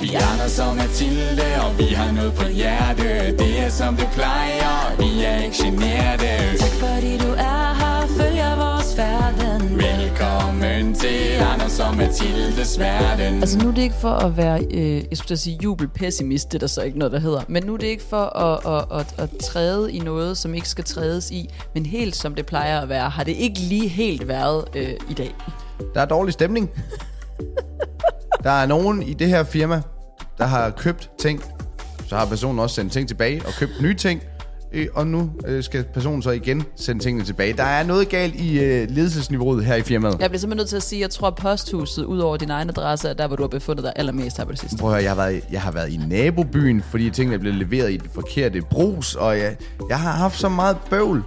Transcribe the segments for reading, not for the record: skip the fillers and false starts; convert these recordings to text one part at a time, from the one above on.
Vi er Anders og Mathilde, og vi har noget på hjerte. Det er som det plejer, vi er ikke generede. Tak fordi du er her, følger vores verden. Velkommen til Anders og Mathildes verden. Altså nu er det ikke for at være, jeg skulle sige jubelpessimist, det er der så ikke noget, der hedder. Men nu er det ikke for at træde i noget, som ikke skal trædes i. Men helt som det plejer at være, har det ikke lige helt været i dag. Der er dårlig stemning. Der er nogen i det her firma, der har købt ting. Så har personen også sendt ting tilbage og købt nye ting. Og nu skal personen så igen sende tingene tilbage. Der er noget galt i ledelsesniveauet her i firmaet. Jeg bliver simpelthen nødt til at sige, at jeg tror, at posthuset, ud over din egen adresse, er der, hvor du har befundet dig allermest her på det sidste. Prøv at høre, jeg har været i nabobyen, fordi tingene er blevet leveret i det forkerte brus. Og jeg har haft så meget bøvl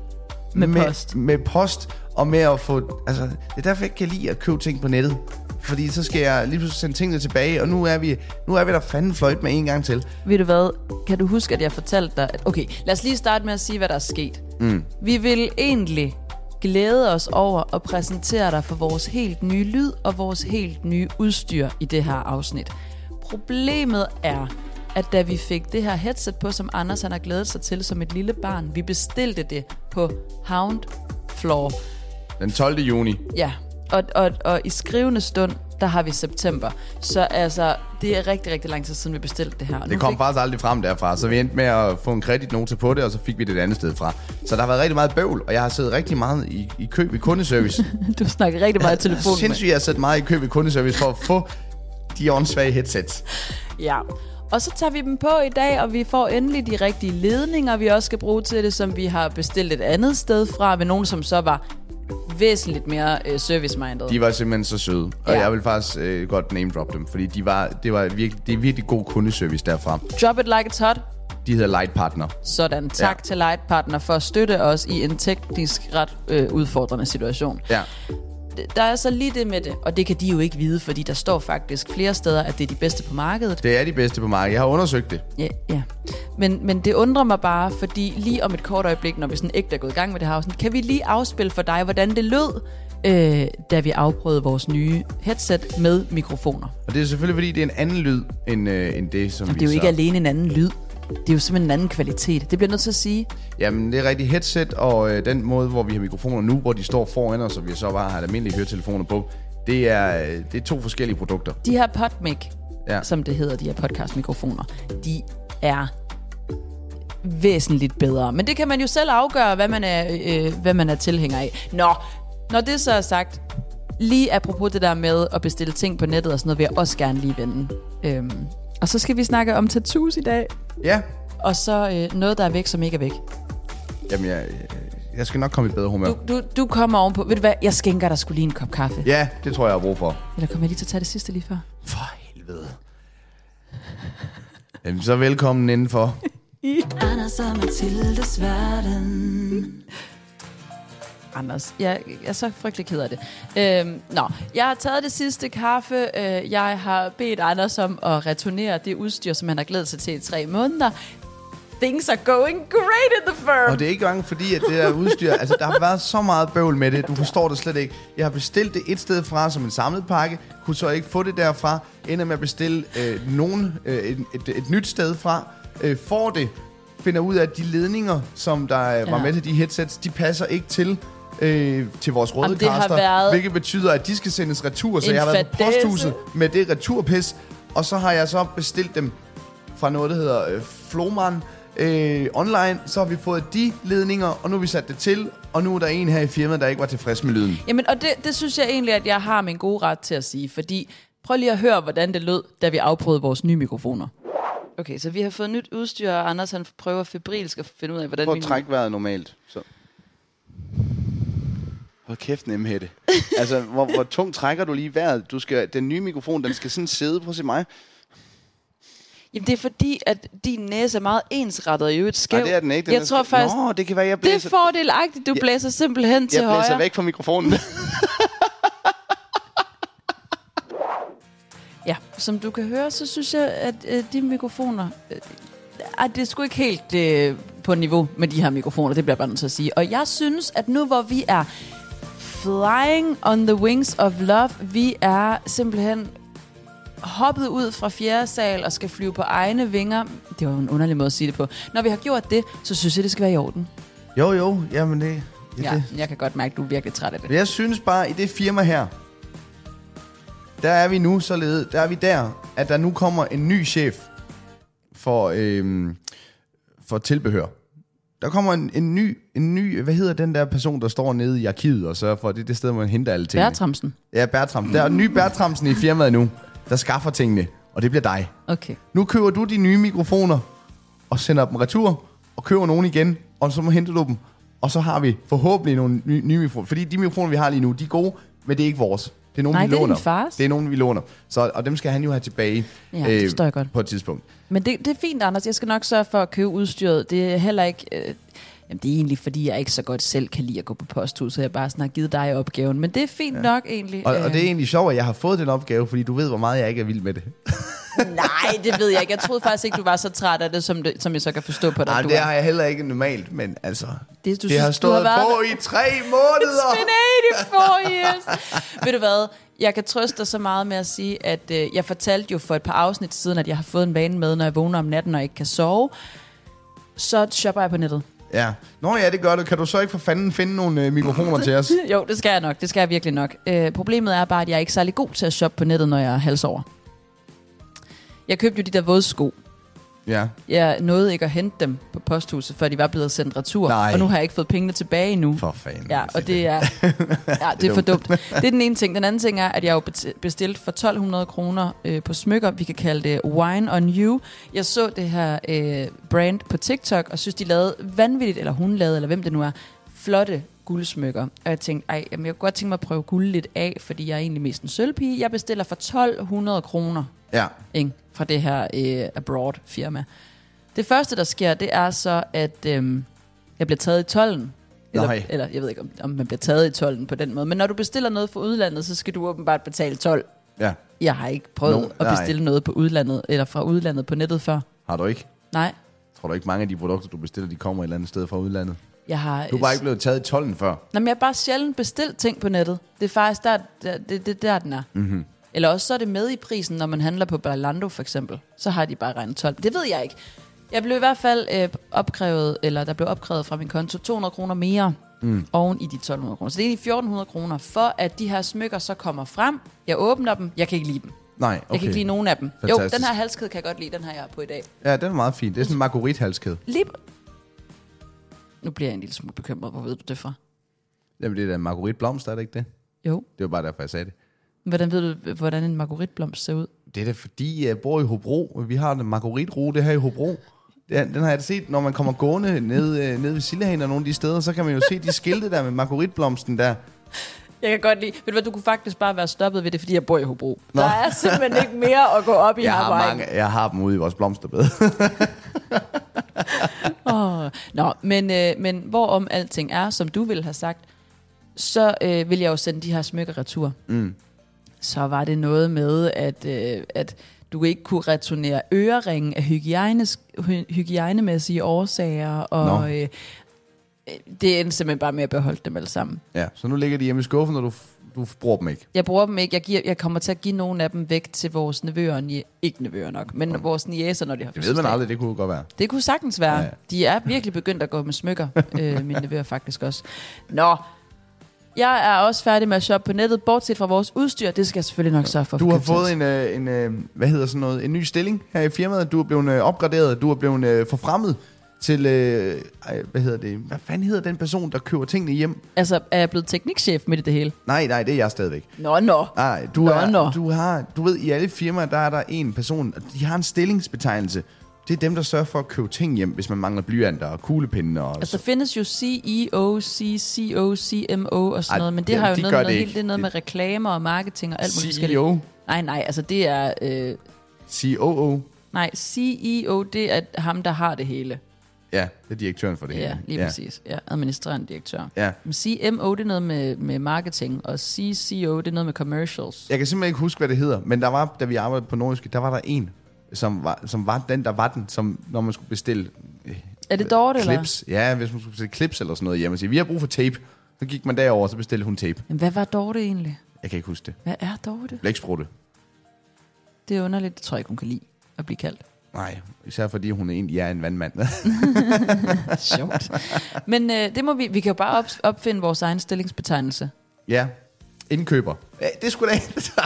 med post og med at få... Altså, det er derfor, jeg ikke kan lide at købe ting på nettet. Fordi så skal jeg lige pludselig sende tingene tilbage, og nu er vi der fanden fløjt med en gang til. Ved du hvad? Kan du huske, at jeg fortalte dig... Okay, lad os lige starte med at sige, hvad der er sket. Vi vil egentlig glæde os over at præsentere dig for vores helt nye lyd og vores helt nye udstyr i det her afsnit. Problemet er, at da vi fik det her headset på, som Anders han har glædet sig til som et lille barn, vi bestilte det på Hound Floor. Den 12. juni. Ja. Og i skrivende stund, der har vi september. Så altså, det er rigtig, rigtig lang tid siden, vi bestilte det her. Det kom faktisk aldrig frem derfra, så vi endte med at få en kreditnote på det, og så fik vi det et andet sted fra. Så der har været rigtig meget bøvl, og jeg har siddet rigtig meget i kø ved kundeservice. Du snakker rigtig meget i telefonen. Sindssygt, jeg har siddet meget i kø ved kundeservice for at få de åndssvage headsets. Ja. Og så tager vi dem på i dag, og vi får endelig de rigtige ledninger, vi også skal bruge til det, som vi har bestilt et andet sted fra, med nogen, som så var væsentligt mere service-minded. De var simpelthen så søde, og jeg vil faktisk godt name-drop dem, fordi det er virkelig god kundeservice derfra. Drop it like it's hot. De hedder Light Partner. Sådan, tak til Light Partner for at støtte os i en teknisk ret udfordrende situation. Ja. Der er så lige det med det, og det kan de jo ikke vide, fordi der står faktisk flere steder, at det er de bedste på markedet. Det er de bedste på markedet. Jeg har undersøgt det. Ja. Men det undrer mig bare, fordi lige om et kort øjeblik, når vi sådan ægte er gået i gang med det her afsnit, kan vi lige afspille for dig, hvordan det lød, da vi afprøvede vores nye headset med mikrofoner. Og det er selvfølgelig, fordi det er en anden lyd, end det, som vi så... Det er jo ikke alene en anden lyd. Det er jo simpelthen en anden kvalitet. Det bliver nødt til at sige. Jamen, det er rigtig headset, og den måde, hvor vi har mikrofoner nu, hvor de står foran os, og vi så bare har almindelige høretelefoner på, det er to forskellige produkter. De her PodMic, som det hedder, de her podcastmikrofoner, de er væsentligt bedre. Men det kan man jo selv afgøre, hvad man er tilhænger af. Når det så er sagt, lige apropos det der med at bestille ting på nettet og sådan noget, vil jeg også gerne lige vende. Og så skal vi snakke om tattoos i dag. Ja. Og så noget, der er væk, som ikke er væk. Jamen, jeg skal nok komme i bedre humør. Du kommer ovenpå. Ved du hvad? Jeg skænker dig sgu lige en kop kaffe. Ja, det tror jeg har brug for. Eller kommer jeg lige til at tage det sidste lige før? For helvede. Jamen, så velkommen indenfor. Anders og Mathildes verden. Anders, jeg er så frygtelig ked af det. Jeg har taget det sidste kaffe. Jeg har bedt Anders om at returnere det udstyr, som han har glædet sig til i 3 måneder. Things are going great in the firm. Og det er ikke engang fordi, at det der udstyr... altså, der har været så meget bøvl med det. Du forstår det slet ikke. Jeg har bestilt det et sted fra som en samlet pakke. Kunne så ikke få det derfra. Ender med at bestille et nyt sted fra. Får det. Finder ud af, at de ledninger, som der var med til de headsets, de passer ikke til vores Rodecaster, hvilket betyder, at de skal sendes retur, så jeg har været på posthuset med det returpis, og så har jeg så bestilt dem fra noget, der hedder Floman online, så har vi fået de ledninger, og nu har vi sat det til, og nu er der en her i firmaet, der ikke var tilfreds med lyden. Jamen, og det synes jeg egentlig, at jeg har min gode ret til at sige, fordi prøv lige at høre, hvordan det lød, da vi afprøvede vores nye mikrofoner. Okay, så vi har fået nyt udstyr, og Anders han prøver febrilsk at finde ud af, hvordan... Prøv at trække vejret normalt, så... Hvor kæft nemhætte. Altså, hvor tungt trækker du lige vejret? Den nye mikrofon, den skal sådan sidde. Prøv at se mig. Jamen, det er fordi, at din næse er meget ensrettet og jo et skæv. Nej, det er den ikke. Jeg tror faktisk... det kan være, jeg blæser... Det er fordelagtigt. Du blæser simpelthen til højre. Jeg blæser væk fra mikrofonen. Ja, som du kan høre, så synes jeg, at de mikrofoner... det er sgu ikke helt på niveau med de her mikrofoner, det bliver jeg bare nødt til at sige. Og jeg synes, at nu hvor vi er flying on the wings of love, vi er simpelthen hoppet ud fra 4. sal og skal flyve på egne vinger. Det var en underlig måde at sige det på. Når vi har gjort det, så synes jeg, det skal være i orden. Jo, jamen det... Ja, jeg kan godt mærke, at du er virkelig træt af det. Jeg synes bare, i det firma her, der er vi nu således, der er vi der, at der nu kommer en ny chef for tilbehør. Der kommer en ny, hvad hedder den der person, der står nede i arkivet og sørger for, at det er det sted, hvor man henter alle tingene. Bertramsen. Ja, Bertramsen. Der er en ny Bertramsen i firmaet nu, der skaffer tingene, og det bliver dig. Okay. Nu køber du de nye mikrofoner, og sender dem retur, og køber nogen igen, og så henter du dem, og så har vi forhåbentlig nogle nye mikrofoner. Fordi de mikrofoner, vi har lige nu, de er gode, men det er ikke vores. Det er nogen, vi låner. Det er nogen, vi låner. Og dem skal han jo have tilbage det forstår jeg godt. På et tidspunkt. Men det er fint, Anders. Jeg skal nok sørge for at købe udstyret. Det er heller ikke... Jamen, det er egentlig, fordi jeg ikke så godt selv kan lide at gå på posthus, så jeg bare sådan har givet dig opgaven. Men det er fint nok, egentlig. Og det er egentlig sjovt, at jeg har fået den opgave, fordi du ved, hvor meget jeg ikke er vild med det. Nej, det ved jeg ikke. Jeg troede faktisk ikke, du var så træt af det, som jeg så kan forstå på dig. Nej, det har jeg heller ikke normalt, men altså... Det har stået på i 3 måneder! It's been 84 years! Ved du hvad? Jeg kan trøste dig så meget med at sige, at jeg fortalte jo for et par afsnit siden, at jeg har fået en vane med, når jeg vågner om natten og ikke kan sove. Så shopper jeg på nettet. Ja. Nå ja, det gør du. Kan du så ikke for fanden finde nogle mikrofoner til os? Jo, det skal jeg nok. Det skal jeg virkelig nok. Problemet er bare, at jeg er ikke særlig god til at shoppe på nettet, når jeg er halsover. Jeg købte jo de der vådsko. Ja. Jeg nåede ikke at hente dem på posthuset, før de var blevet sendt retur. Nej. Og nu har jeg ikke fået pengene tilbage endnu. For fanden. Ja, og det er, det er for dumt. Det er den ene ting. Den anden ting er, at jeg jo bestilt for 1.200 kroner på smykker. Vi kan kalde det Wine on You. Jeg så det her brand på TikTok, og synes, de lavede vanvittigt, eller hun lavede, eller hvem det nu er, flotte guldsmykker. Og jeg tænkte, jeg kunne godt tænke mig at prøve guld lidt af, fordi jeg er egentlig mest en sølvpige. Jeg bestiller for 1.200 kroner. Ja. Fra det her abroad firma. Det første, der sker, det er så, at jeg bliver taget i tolden. Eller jeg ved ikke, om man bliver taget i tolden på den måde. Men når du bestiller noget fra udlandet, så skal du åbenbart betale 12. Ja. Jeg har ikke prøvet at bestille noget på udlandet, eller fra udlandet på nettet før. Har du ikke? Nej. Tror du ikke, mange af de produkter, du bestiller, de kommer et eller andet sted fra udlandet? Du er bare ikke blevet taget i tolden før. Nej, men jeg har bare sjældent bestilt ting på nettet. Det er faktisk der den er. Mm-hmm. Eller også så er det med i prisen, når man handler på Zalando for eksempel. Så har de bare regnet 12. Det ved jeg ikke. Jeg blev i hvert fald der blev opkrævet fra min konto 200 kroner mere oven i de 1.200 kroner. Så det er egentlig 1.400 kroner, for at de her smykker så kommer frem. Jeg åbner dem. Jeg kan ikke lide dem. Nej, okay. Jeg kan ikke lide nogen af dem. Fantastisk. Jo, den her halskæde kan jeg godt lide. Den her jeg har på i dag. Ja, den er meget fin. Det er sådan en marguerite-halskæde. Nu bliver jeg en lille smule bekymret. Hvor ved du det fra? Jamen, det er da en marguerite-blomst, er det ikke det? Jo. Det var bare derfor, jeg sagde det. Hvordan ved du, hvordan en marguerite-blomst ser ud? Det er da fordi, jeg bor i Hobro. Vi har en marguerite-rute her i Hobro. Den har jeg da set, når man kommer gående ned ved Sillehagen og nogle af de steder, så kan man jo se de skilte der med marguerite-blomsten der. Jeg kan godt lide. Ved du hvad, du kunne faktisk bare være stoppet ved det, fordi jeg bor i Hobro. Nå. Der er simpelthen ikke mere at gå op i her. Jeg har dem ude i vores blomsterbed. Nå, men hvorom alting er, som du ville have sagt, så vil jeg jo sende de her smykker retur. Så var det noget med, at du ikke kunne returnere øreringen af hygiejnemæssige årsager, og det endte simpelthen bare med at beholde dem alle sammen. Ja, så nu ligger de hjemme i skuffen, og du bruger dem ikke? Jeg bruger dem ikke. Jeg kommer til at give nogle af dem væk til vores nevøer, ikke nevøer nok, men vores niæser, når de har fødselsdag. Det ved man aldrig, det kunne godt være. Det kunne sagtens være. Ja. De er virkelig begyndt at gå med smykker, mine nevøer faktisk også. Nå, jeg er også færdig med at shoppe på nettet, bortset fra vores udstyr. Det skal jeg selvfølgelig nok sørge for. Du har fået en ny stilling her i firmaet. Du er blevet opgraderet. Du er blevet forfremmet til, hvad fanden hedder den person, der køber tingene hjem? Altså, er jeg blevet teknikchef midt i det hele? Nej, det er jeg stadigvæk. Nå. Nej, du ved, i alle firmaer, der er der en person, de har en stillingsbetegnelse. Det er dem, der sørger for at købe ting hjem, hvis man mangler blyanter og kuglepinde. Altså, der findes jo CEO, CCO, CMO og sådan noget, men det har jo noget med helt det noget med reklamer og marketing og alt muligt forskelligt. CEO? Nej, altså det er... COO? Nej, CEO, det er ham, der har det hele. Ja, det er direktøren for det hele. Ja, lige præcis. Ja, administrerende direktør. Ja. Men CMO, det er noget med marketing, og CCO, det er noget med commercials. Jeg kan simpelthen ikke huske, hvad det hedder, men der var, da vi arbejdede på Nordjyske, der var der en, som var den, der var den, som når man skulle bestille er det Dorte, clips. Eller? Ja, hvis man skulle bestille clips eller sådan noget hjemme. Så vi har brug for tape. Så gik man derover, så bestilte hun tape. Men hvad var Dorte egentlig? Jeg kan ikke huske det. Hvad er Dorte? Blæksprutte. Det er underligt. Det tror jeg ikke, hun kan lide at blive kaldt. Nej, især fordi hun egentlig er en vandmand. Sjovt. Men det må vi kan jo bare opfinde vores egen stillingsbetegnelse. Ja, indkøber. Det skulle da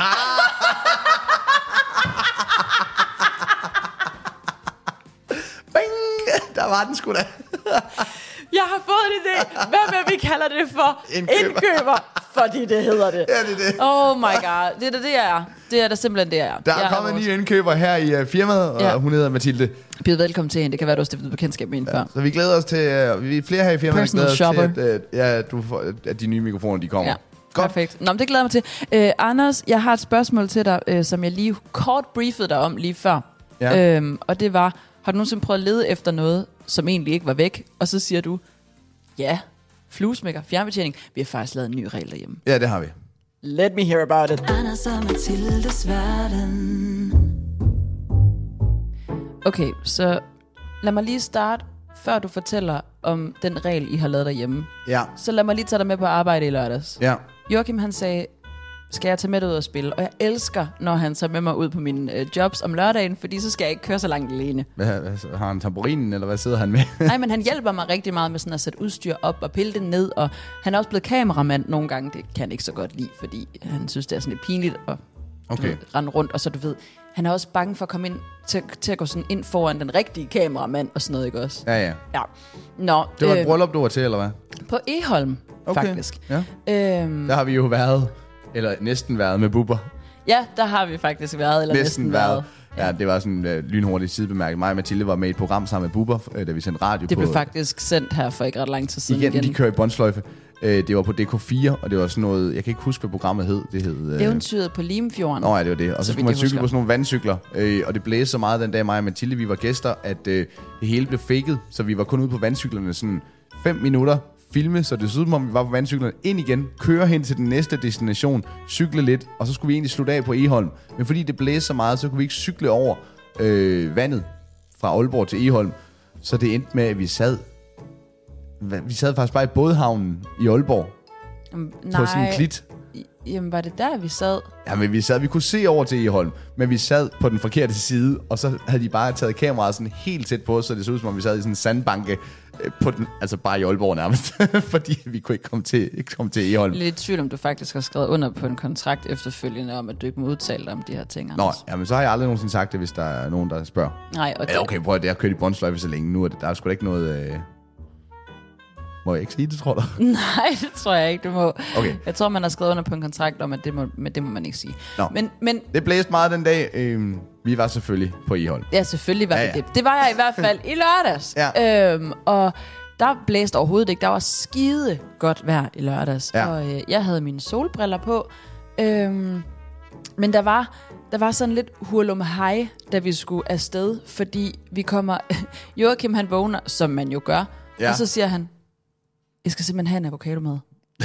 Bing! Der var den sgu da. Jeg har fået en idé. Hvad med, vi kalder det for indkøber? Fordi det hedder det. Ja, det er det. Oh my god. Det er det, jeg er. Det er da simpelthen det, jeg er. Der er kommet en ny indkøber her i firmaet, og hun hedder Mathilde. Byd velkommen til hende. Det kan være, du har stiftet bekendtskab med hende før. Så vi glæder os til, vi er flere her i firmaet, Personal der glæder os til, at de nye mikrofoner, de kommer. Ja. Godt. Perfekt. Nå, men det glæder mig til. Anders, jeg har et spørgsmål til dig, som jeg lige kort briefede dig om lige før. Ja. Og det var, har du nogensinde prøvet at lede efter noget, som egentlig ikke var væk? Og så siger du, ja, fluesmækker, fjernbetjening. Vi har faktisk lavet en ny regel derhjemme. Ja, det har vi. Let me hear about it. Anders og Mathildes verden. Okay, så lad mig lige starte, før du fortæller om den regel, I har lavet derhjemme. Ja. Så lad mig lige tage dig med på arbejde i lørdags. Ja. Joachim, han sagde, skal jeg tage med dig ud og spille? Og jeg elsker, når han tager med mig ud på mine jobs om lørdagen, fordi så skal jeg ikke køre så langt alene. Hvad, har han tamburinen, eller hvad sidder han med? Nej, men han hjælper mig rigtig meget med sådan at sætte udstyr op og pille det ned, og han er også blevet kameramand nogle gange. Det kan han ikke så godt lide, fordi han synes, det er sådan lidt pinligt at rende rundt, og så du ved, han er også bange for at komme ind til at gå sådan ind foran den rigtige kameramand og sådan noget, ikke også? Ja. Ja. Nå, Det var et bryllup, du var til, eller hvad? på Egholm, faktisk. Ja. Der har vi jo været, eller næsten været med Bubber. Ja, der har vi faktisk været, eller næsten været. Ja, det var sådan lynhurtigt sidebemærket. Mig og Mathilde var med i et program sammen med Bubber, da vi sendte radio. Det blev faktisk sendt her for ikke ret lang tid siden igen. De kører i båndsløjfe. Det var på DK4, og det var sådan noget, jeg kan ikke huske, hvad programmet hed. Det hed Eventyret på Limfjorden. Nå ja, det var det. Og så skulle man cykle på sådan nogle vandcykler, og det blæste så meget den dag, mig og Mathilde, vi var gæster, at det hele blev faked, så vi var kun ude på vandcyklerne sådan 5 minutter, filme, så det så ud som om vi var på vandcyklerne, ind igen, køre hen til den næste destination, cykle lidt, og så skulle vi egentlig slutte af på Egholm. Men fordi det blæste så meget, så kunne vi ikke cykle over vandet fra Aalborg til Egholm. Så det endte med, at vi sad faktisk bare i bådhavnen i Aalborg. Nej. På sådan en klit. Jamen, var det der, vi sad? Ja, men vi kunne se over til Egholm, men vi sad på den forkerte side, og så havde de bare taget kameraet sådan helt tæt på, så det så ud som om vi sad i sådan en sandbanke på den, altså bare i Aalborg nærmest, fordi vi kunne ikke komme til Egholm. Lidt i tvivl, om du faktisk har skrevet under på en kontrakt efterfølgende om, at du ikke må udtale dig om de her ting. Nå, jamen så har jeg aldrig nogensinde sagt det, hvis der er nogen, der spørger. Nej, og det... Okay, prøv at jeg har kørt i båndsløjfe så længe nu, og der er sgu da ikke noget... Må jeg ikke sige det, tror du? Nej, det tror jeg ikke, du må. Okay. Jeg tror, man har skrevet under på en kontrakt om, at det må man ikke sige. Nå, men det blæste meget den dag. Vi var selvfølgelig på Egholm. Ja, selvfølgelig var det. Det var jeg i hvert fald i lørdags. Ja. Og der blæste overhovedet ikke. Der var skide godt vejr i lørdags. Ja. Og jeg havde mine solbriller på. Men der var sådan lidt hurlumhej, da vi skulle afsted. Fordi vi kommer... Joachim, han vågner, som man jo gør. Ja. Og så siger han... Jeg skal simpelthen have en avocado med.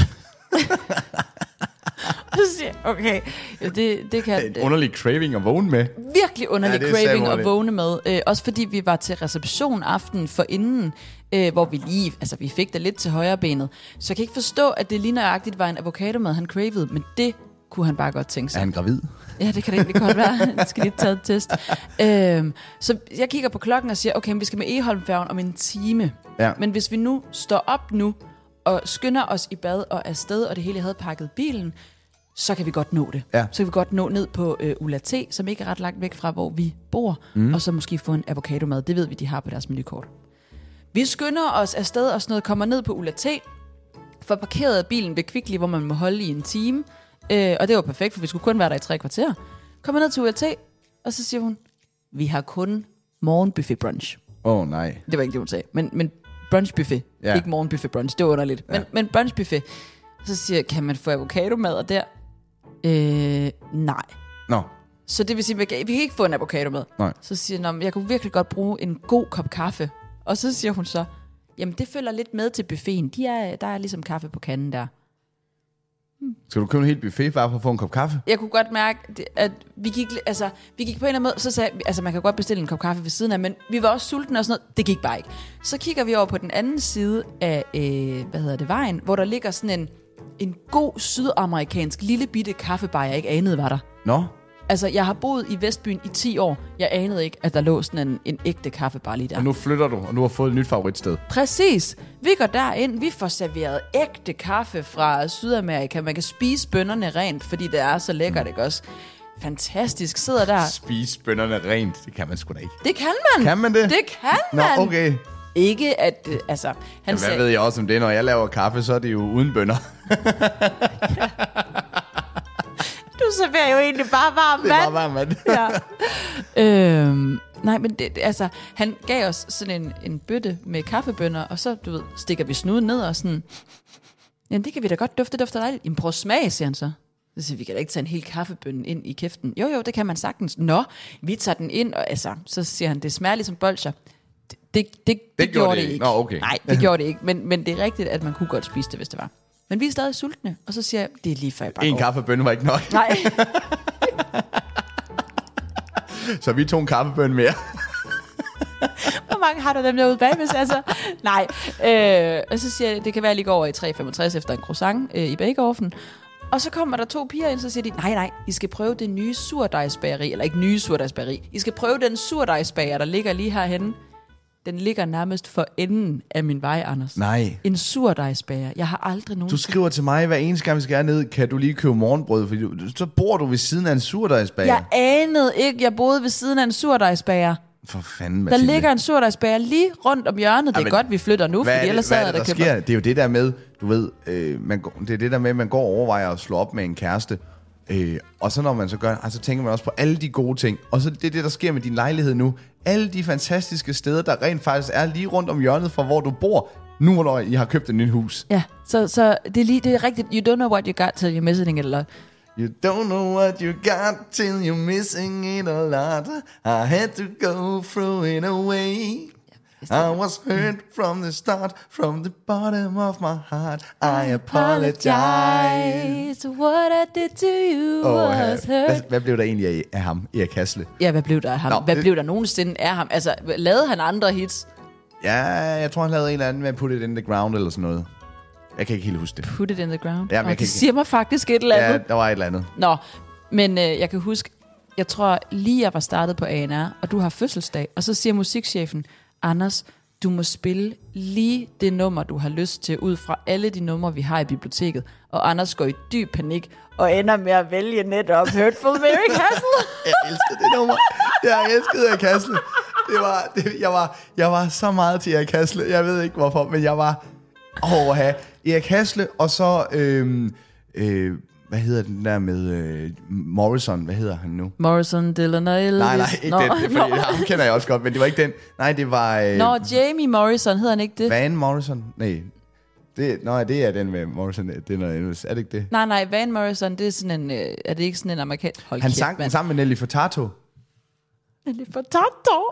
Så siger jeg, okay, det kan... En underlig craving at vågne med. Virkelig underlig craving at vågne med. Også fordi vi var til reception aftenen forinden, hvor vi lige... Altså, vi fik det lidt til højre benet. Så jeg kan ikke forstå, at det lige nøjagtigt var en avocado med, han cravede. Men det kunne han bare godt tænke sig. Er han gravid? Ja, det kan det egentlig godt være. Jeg skal lige tage et test. Så jeg kigger på klokken og siger, okay, vi skal med Egholmfærgen om en time. Ja. Men hvis vi nu står op nu, og skynder os i bad og afsted, og det hele havde pakket bilen, så kan vi godt nå det. Ja. Så kan vi godt nå ned på Ulla T, som ikke er ret langt væk fra, hvor vi bor, og så måske få en avocado-mad. Det ved vi, de har på deres menukort. Vi skynder os afsted og sådan noget, kommer ned på Ulla T, får parkeret bilen ved Kvickly, hvor man må holde i en time, og det var perfekt, for vi skulle kun være der i 3 kvarter. Kommer ned til Ulla T, og så siger hun, vi har kun morgenbuffet brunch. Nej. Det var ikke det, hun sagde, men brunchbuffet, ikke morgenbuffet brunch, det var underligt. Men brunchbuffet. Så siger jeg, kan man få avocado-mad og der? Nej. Nå. Så det vil sige, vi kan ikke få en avocado-mad. Nej. Så siger jeg, jeg kunne virkelig godt bruge en god kop kaffe. Og så siger hun så, jamen det følger lidt med til buffeten. Der er ligesom kaffe på kanden der. Skal du købe en helt buffet bare for at få en kop kaffe? Jeg kunne godt mærke, at vi gik på en eller anden måde, så sagde altså man kan godt bestille en kop kaffe ved siden af, men vi var også sultne og sådan noget. Det gik bare ikke. Så kigger vi over på den anden side af, vejen, hvor der ligger sådan en god sydamerikansk lille bitte kaffebar, jeg ikke anede var der. Nå. Altså, jeg har boet i Vestbyen i 10 år. Jeg anede ikke, at der lå sådan en ægte kaffebar lige der. Og nu flytter du, og nu har fået et nyt favoritsted. Præcis. Vi går derind, vi får serveret ægte kaffe fra Sydamerika. Man kan spise bønnerne rent, fordi det er så lækkert, ikke også? Fantastisk. Sidder der. Spise bønnerne rent, det kan man sgu da ikke. Det kan man. Kan man det? Det kan man. Nå, okay. Ikke at, altså... Han Jamen, sagde, hvad ved jeg også om det? Når jeg laver kaffe, så er det jo uden bønner. Du serverer jo egentlig bare varm vand. Det er bare varm vand. Ja. Nej, men altså, han gav os sådan en bøtte med kaffebønner, og så, du ved, stikker vi snuden ned og sådan... Jamen, det kan vi da godt dufte dejligt. Jamen, prøv at smage, siger han så. Så siger vi, kan da ikke tage en hel kaffebønne ind i kæften. Jo, det kan man sagtens. Nå, vi tager den ind, og altså, så siger han, det smager ligesom bolsjer. Det gjorde det ikke. Nå, okay. Nej, det gjorde det ikke. Men det er rigtigt, at man kunne godt spise det, hvis det var. Men vi er stadig sultne, og så siger jeg, det er lige før jeg bare En kaffebønne var ikke nok. Nej. Så vi tog en kaffebønne mere. Hvor mange har du dem derude bagved? Altså, nej. Og så siger jeg, det kan være, at jeg lige går over i 3,65 efter en croissant i bakeovnen. Og så kommer der 2 piger ind, så siger de, nej, I skal prøve det nye surdejsbageri. Eller ikke nye surdejsbageri. I skal prøve den surdejsbager, der ligger lige herhenne. Den ligger nærmest for enden af min vej, Anders. Nej. En surdejsbager. Jeg har aldrig nogen... Du skriver til mig, hver eneste gang vi skal ned, kan du lige købe morgenbrød, fordi så bor du ved siden af en surdejsbager. Jeg anede ikke, jeg boede ved siden af en surdejsbager. For fanden, Der ligger en surdejsbager lige rundt om hjørnet. Det er godt, vi flytter nu, fordi ellers hvad sad er der sker? Det er jo det der med, du ved, det er det der med, at man går og overvejer at slå op med en kæreste. Og så når man så gør, så tænker man også på alle de gode ting. Og så det er det, der sker med din lejlighed nu. Alle de fantastiske steder, der rent faktisk er lige rundt om hjørnet fra, hvor du bor. Nu, når I har købt et nyt hus. Ja, så det er rigtigt. You don't know what you got till you're missing it, eller... You don't know what you got till you're missing it a lot. I had to go through it away. I was hurt from the start, from the bottom of my heart. I apologize. What I did to you was hurt. Hvad blev der egentlig af ham, Erik Hasle? Ja, hvad blev der af ham? Hvad blev der nogensinde af ham? Altså, lavede han andre hits? Ja, jeg tror, han lavede en eller anden med Put It In The Ground eller sådan noget. Jeg kan ikke helt huske det. Put It In The Ground? Ja, det siger mig faktisk et eller andet. Ja, der var et eller andet. Nå, men jeg kan huske, jeg tror lige jeg var startet på ANR, og du har fødselsdag, og så siger musikchefen, Anders, du må spille lige det nummer, du har lyst til, ud fra alle de numre, vi har i biblioteket. Og Anders går i dyb panik, og ender med at vælge netop Hurtful Mary Castle. Jeg elskede det nummer. Jeg elskede Erik Hasle. Jeg var så meget til Erik Hasle. Jeg ved ikke hvorfor, men jeg var Erik Hasle, og så hvad hedder den der med Morrison? Hvad hedder han nu? Morrison, Dylan og Elvis. Nej, ikke den. Fordi ham kender jeg også godt, men det var ikke den. Nej, det var... Jamie Morrison, hedder han ikke det? Van Morrison? Nej. Det er den med Morrison, Dylan og Elvis. Er det ikke det? Nej, Van Morrison, det er sådan en... er det ikke sådan en amerikansk... Han sang den sammen med Nelly Furtado. Nelly Furtado?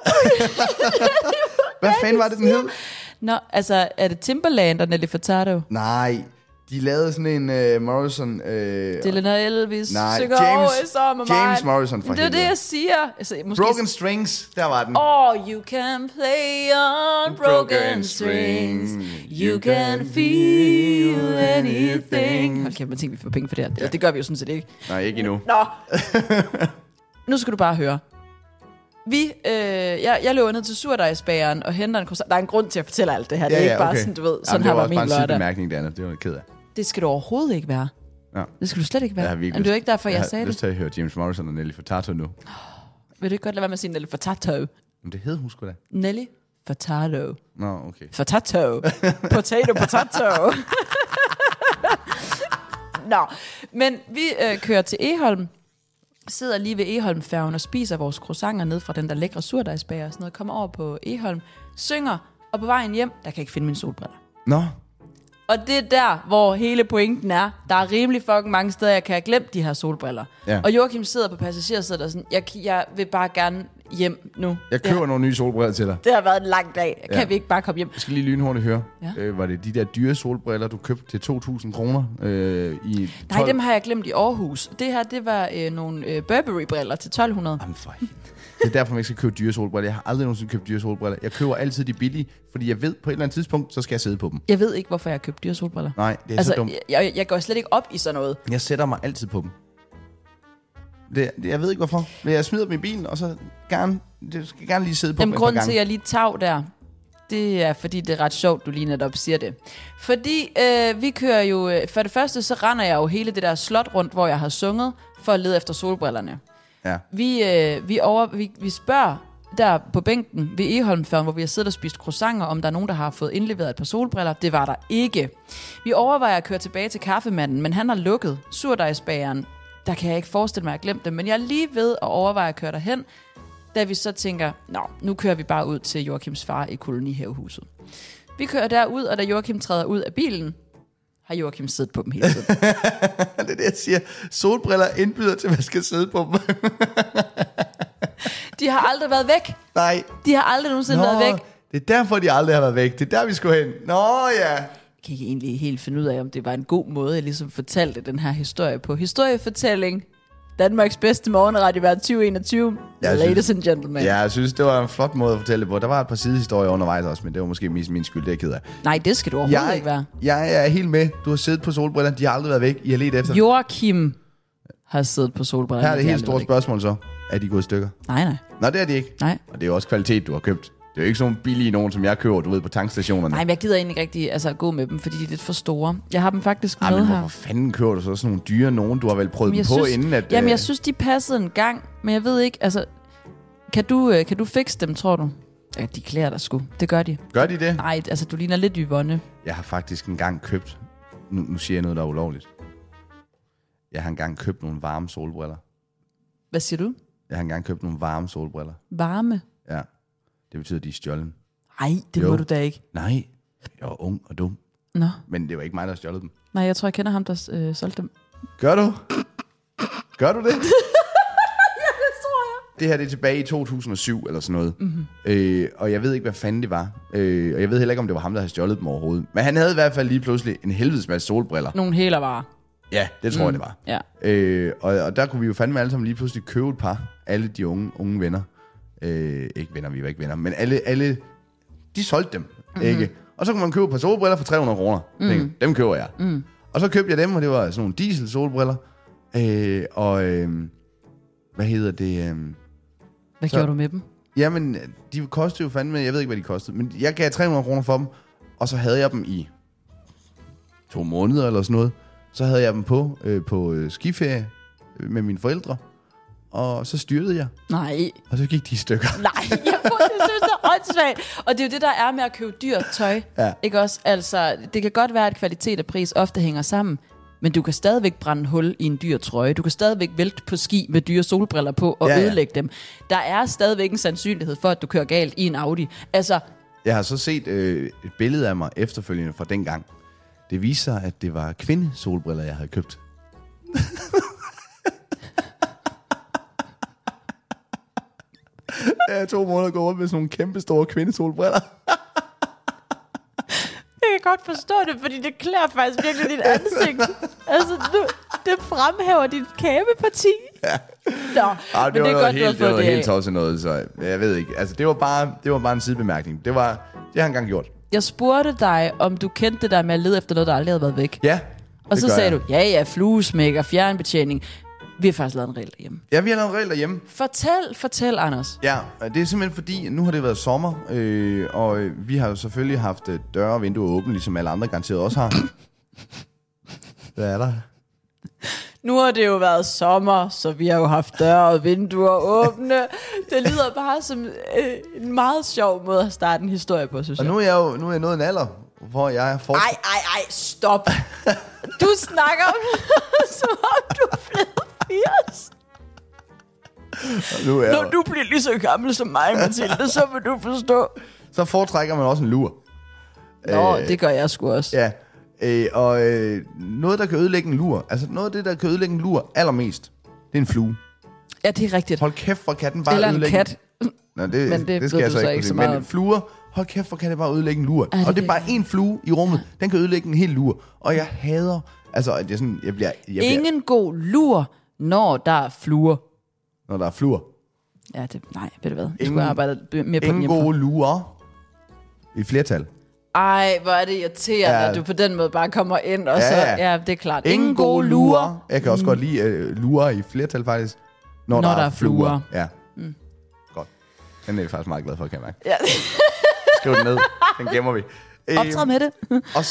Hvad fanden var det, den hed? Nå, altså, er det Timbaland og Nelly Furtado? Nej, de lavede sådan en Morrison... Dylan og Elvis. Nej, James Morrison for det er det, jeg siger. Altså, måske... Broken Strings, der var den. You can play on broken strings. You can feel anything. Hold kæft, man tænker, vi får penge for det her. Det gør vi jo sådan set ikke. Nej, ikke endnu. Nå. Nu skal du bare høre. Jeg løber ned til surdejsbageren og henter en croissant. Der er en grund til at fortælle alt det her. Det er ikke bare sådan, du ved, sådan her var min lørdag. Det var også bare en sidebemærkning, det andet. Det var ked af. Det skal du overhovedet ikke være. Ja. Det skal du slet ikke være. Men det er jo ikke derfor, jeg sagde det. Jeg har lyst til at høre James Morrison og Nelly Furtado nu. Vil du ikke godt lade være med at sige Nelly Furtado? Men det hed hun sgu da. Nelly Furtado. Nå, okay. Furtado. Potato. Nå, men vi kører til Egholm. Sidder lige ved Egholm-færgen og spiser vores croissanter ned fra den der lækre surdejsbager og sådan noget. Kommer over på Egholm, synger, og på vejen hjem, der kan jeg ikke finde mine solbriller. Nå. Og det er der, hvor hele pointen er. Der er rimelig fucking mange steder, jeg kan have glemt de her solbriller. Ja. Og Joachim sidder på passagersædet og sådan, jeg vil bare gerne hjem nu. Jeg køber nogle nye solbriller til dig. Det har været en lang dag. Kan vi ikke bare komme hjem? Jeg skal lige lynhurtigt høre. Ja. Var det de der dyre solbriller, du købte til 2.000 kroner? Nej, dem har jeg glemt i Aarhus. Det her, det var nogle Burberry-briller til 1.200. Jamen for det er derfor, man ikke skal købe dyre solbriller. Jeg har aldrig nogensinde købt dyre solbriller. Jeg køber altid de billige, fordi jeg ved, på et eller andet tidspunkt, så skal jeg sidde på dem. Jeg ved ikke, hvorfor jeg har købt dyre solbriller. Nej, det er så dumt. Jeg går slet ikke op i sådan noget. Jeg sætter mig altid på dem. Jeg ved ikke hvorfor. Men jeg smider dem i bilen, og så det skal gerne lige sidde på dem et par grunden gange. til, at jeg lige tav der, det er, fordi det er ret sjovt, du lige netop siger det. Fordi vi kører jo... For det første, så render jeg jo hele det der slot rundt, hvor jeg har sunget, for at lede efter solbrillerne. Ja. Vi spørger der på bænken ved Egholmfærgen, hvor vi har siddet og spist croissanter, om der er nogen, der har fået indleveret et par solbriller. Det var der ikke. Vi overvejer at køre tilbage til kaffemanden, men han har lukket. Surdejsbageren, der kan jeg ikke forestille mig, at jeg glemt det, men jeg er lige ved at overveje at køre derhen, da vi så tænker, nu kører vi bare ud til Joachims far i kolonihavehuset. Vi kører derud, og da Joachim træder ud af bilen, har Joachim siddet på dem hele tiden. Det er det, jeg siger. Solbriller indbyder til, at man skal sidde på dem. De har aldrig været væk. Nej. De har aldrig nogensinde været væk. Det er derfor, de aldrig har været væk. Det er der, vi skulle hen. Nå ja. Jeg kan ikke egentlig helt finde ud af, om det var en god måde, jeg ligesom fortalte den her historie på. Historiefortælling. Danmarks bedste morgenradio i 2021. Ladies and gentlemen. Ja, jeg synes, det var en flot måde at fortælle det på. Der var et par sidehistorier undervejs også, men det var måske mest min skyld, det er jeg ked af. Nej, det skal du overhovedet ikke være. Jeg er helt med. Du har siddet på solbrillerne. De har aldrig været væk. I har let efter. Joachim har siddet på solbrillerne. Her er det helt store spørgsmål så. Er de gået i stykker? Nej. Nå, det er de ikke. Nej. Og det er jo også kvalitet, du har købt. Det er jo ikke sådan billige nogen, som jeg køber, du ved, på tankstationerne. Nej, men jeg gider egentlig ikke rigtig gå med dem, fordi de er lidt for store. Jeg har dem faktisk med men her. hvorfor fanden køber du så sådan nogle dyre nogen? Du har vel prøvet dem på, inden at... Jamen, jeg synes, de passede en gang, men jeg ved ikke, altså... Kan du fikse dem, tror du? Ja, de klæder dig sgu. Det gør de. Gør de det? Nej, altså, du ligner lidt Yvonne. Jeg har faktisk engang købt... Nu siger jeg noget, der er ulovligt. Jeg har engang købt nogle varme solbriller. Hvad siger du? Jeg har engang købt nogle varme solbriller. Varme? Ja. Det betyder, at de er stjålen. Nej, det må du da ikke. Nej, jeg var ung og dum. Nå. Men det var ikke mig, der stjålede dem. Nej, jeg tror, jeg kender ham, der solgte dem. Gør du? Gør du det? Ja, det tror jeg. Det her det er tilbage i 2007 eller sådan noget. Mm-hmm. Og jeg ved ikke, hvad fanden det var. Og jeg ved heller ikke, om det var ham, der havde stjålet dem overhovedet. Men han havde i hvert fald lige pludselig en helvedes masse solbriller. Nogle hælervarer. Ja, det tror jeg, det var. Ja. Og der kunne vi jo fandme alle sammen lige pludselig købe et par. Alle de unge venner. Ikke venner, vi var ikke venner. Men alle de solgte dem. Mm-hmm. Ikke? Og så kunne man købe et par solbriller for 300 kroner. Dem køber jeg. Mm. Og så købte jeg dem, og det var sådan nogle diesel solbriller. Hvad hedder det? Hvad gjorde du med dem? Jamen, de kostede jo fandme, jeg ved ikke, hvad de kostede. Men jeg gav 300 kroner for dem. Og så havde jeg dem i 2 måneder eller sådan noget. Så havde jeg dem på skiferie med mine forældre. Og så styrtede jeg. Nej. Og så gik de i stykker. Nej, jeg synes, det er åndssvagt. Og det er jo det, der er med at købe dyrt tøj. Ja. Ikke også? Altså, det kan godt være, at kvalitet og pris ofte hænger sammen. Men du kan stadigvæk brænde hul i en dyr trøje. Du kan stadigvæk vælte på ski med dyre solbriller på og ødelægge dem. Der er stadigvæk en sandsynlighed for, at du kører galt i en Audi. Altså... Jeg har så set et billede af mig efterfølgende fra dengang. Det viser sig, at det var kvindesolbriller, jeg havde købt. Jeg er 2 måneder gået rundt med sådan nogle kæmpe store kvindesolbriller. Jeg kan godt forstå det, fordi det klæder faktisk virkelig dit ansigt. Altså, det fremhæver dit kæbeparti. Ja. Men det var godt, helt tosset noget, så jeg ved ikke. Altså, det var bare en sidebemærkning. Det har jeg engang gjort. Jeg spurgte dig, om du kendte det der med at lede efter noget, der aldrig havde været væk. Ja. Og så sagde du, ja, fluesmækker, fjernbetjening. Vi har faktisk lavet en regel derhjemme. Ja, vi har lavet en regel derhjemme. Fortæl, Anders. Ja, det er simpelthen fordi, nu har det været sommer, og vi har jo selvfølgelig haft døre og vinduer åbne, ligesom alle andre garanteret også har. Hvad er der? Nu har det jo været sommer, så vi har jo haft døre og vinduer åbne. Det lyder bare som en meget sjov måde at starte en historie på, synes jeg. Og nu er jeg nået en alder, hvor jeg får... Ej, stop. Du snakker som om du er blevet 80. Når du bliver lige så gammel som mig, Mathilde, så vil du forstå. Så foretrækker man også en lur. Nå, det gør jeg sgu også. Ja, noget, der kan ødelægge en lur, altså noget af det, der kan ødelægge en lur allermest, det er en flue. Ja, det er rigtigt. Hold kæft, hvor kan den bare ødelægge... Eller en kat. Nå, det skal jeg så ikke sige. Men fluer, hold kæft, hvor kan det bare ødelægge en lur. Og det er bare en flue i rummet, den kan ødelægge en hel lur. Og jeg hader, altså, det er sådan, jeg bliver... Ingen god lur, når der er fluer. Når der er fluer? Ja, nej, ved du hvad? Jeg skulle arbejde mere på den hjemme. Ingen gode lurer i flertal. Ej, hvor er det irriterende, at du på den måde bare kommer ind, og så... Ja, det er klart. Ingen gode lurer. Jeg kan også godt lide lurer i flertal, faktisk. Når der er fluer. Ja. Godt. Den er jeg faktisk meget glad for, kan jeg mærke. Ja. Skriv den ned. Den gemmer vi. Optræd med det.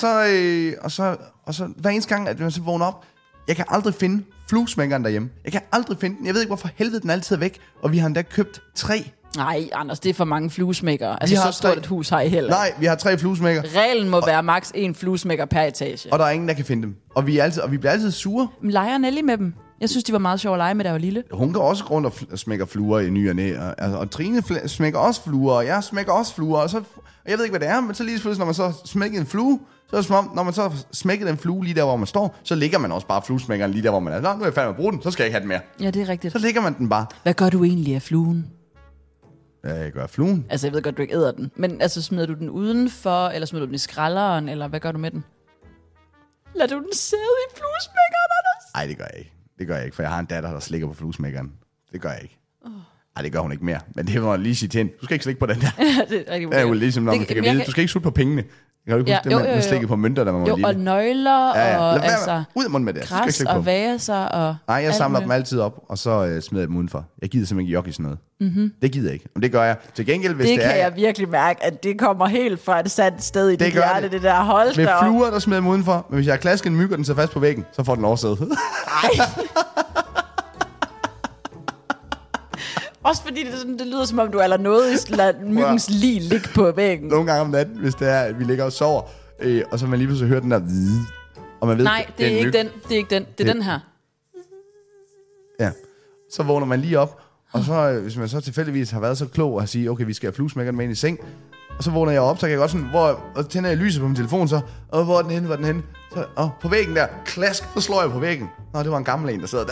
og så hver eneste gang, at man så vågner op, jeg kan aldrig finde fluesmækkeren derhjemme. Jeg kan aldrig finde den. Jeg ved ikke, hvorfor helvede den altid er væk. Og vi har endda købt 3. Nej, Anders, det er for mange fluesmækkere. Altså, så stort et hus har I heller. Nej, vi har 3 fluesmækker. Reglen må være maks 1 fluesmækker per etage. Og der er ingen, der kan finde dem. Og vi bliver altid sure. Men leger Nelly med dem? Jeg synes, de var meget sjove at lege med, da jeg var lille. Hun går også rundt og smækker fluer i ny og næ. Og Trine smækker også fluer, og jeg smækker også fluer. Og jeg ved ikke, hvad det er, men så lige pludselig, når man så smækker en flue, så er det som om, når man så smækker den flue lige der, hvor man står, så ligger man også bare fluesmækkeren lige der, hvor man er. Nå, nu er jeg færdig med at bruge den, så skal jeg ikke have den mere. Ja, det er rigtigt. Så ligger man den bare. Hvad gør du egentlig af fluen? Jeg gør fluen. Altså, jeg ved godt, du ikke æder den. Men altså, smider du den udenfor, eller smider du den i skralderen, eller hvad gør du med den? Lader du den sidde i fluesmækkeren, Anders? Nej, det gør jeg ikke. Det gør jeg ikke, for jeg har en datter, der slikker på fluesmækkeren. Det gør jeg ikke. Nej, det gør hun ikke mere. Men det må jeg lige sige til hende. Du skal ikke slikke på den der. Det er rigtig det er jo ligesom, når man fik at vide, du skal ikke sutte på pengene. Jeg kan jo ikke huske det, man slikkede på mønter, der man var lille. Og nøgler, og altså ud af munden med det. Græs og vaser og... Nej, jeg samler dem altid op, og så smider jeg dem udenfor. Jeg gider simpelthen ikke jogge i sådan noget. Det gider jeg ikke. Men det gør jeg. Til gengæld, hvis det er... Det kan jeg virkelig mærke, at det kommer helt fra et sandt sted i dit hjerte, det der hold med fluer, der smider dem udenfor. Men hvis jeg har klasket en myg, og den sidder fast på væggen, så får den oversæde. Nej. Også fordi det lyder som om, du er noget myggens lig ligge på væggen. Nogle gange om natten, hvis det er, at vi ligger og sover, og så man lige pludselig hører den der hvide, og man ved, nej, det er ikke den. Det er ikke den. Det er den her. Ja. Så vågner man lige op, og så, hvis man så tilfældigvis har været så klog at sige, okay, vi skal have fluesmækkeren med ind i seng, og så vågner jeg op, så kan jeg godt sådan, og tænder jeg lyset på min telefon, så, og hvor er den henne? Så, på væggen der, klask, så slår jeg på væggen. Nå, det var en gammel en, der sidder der.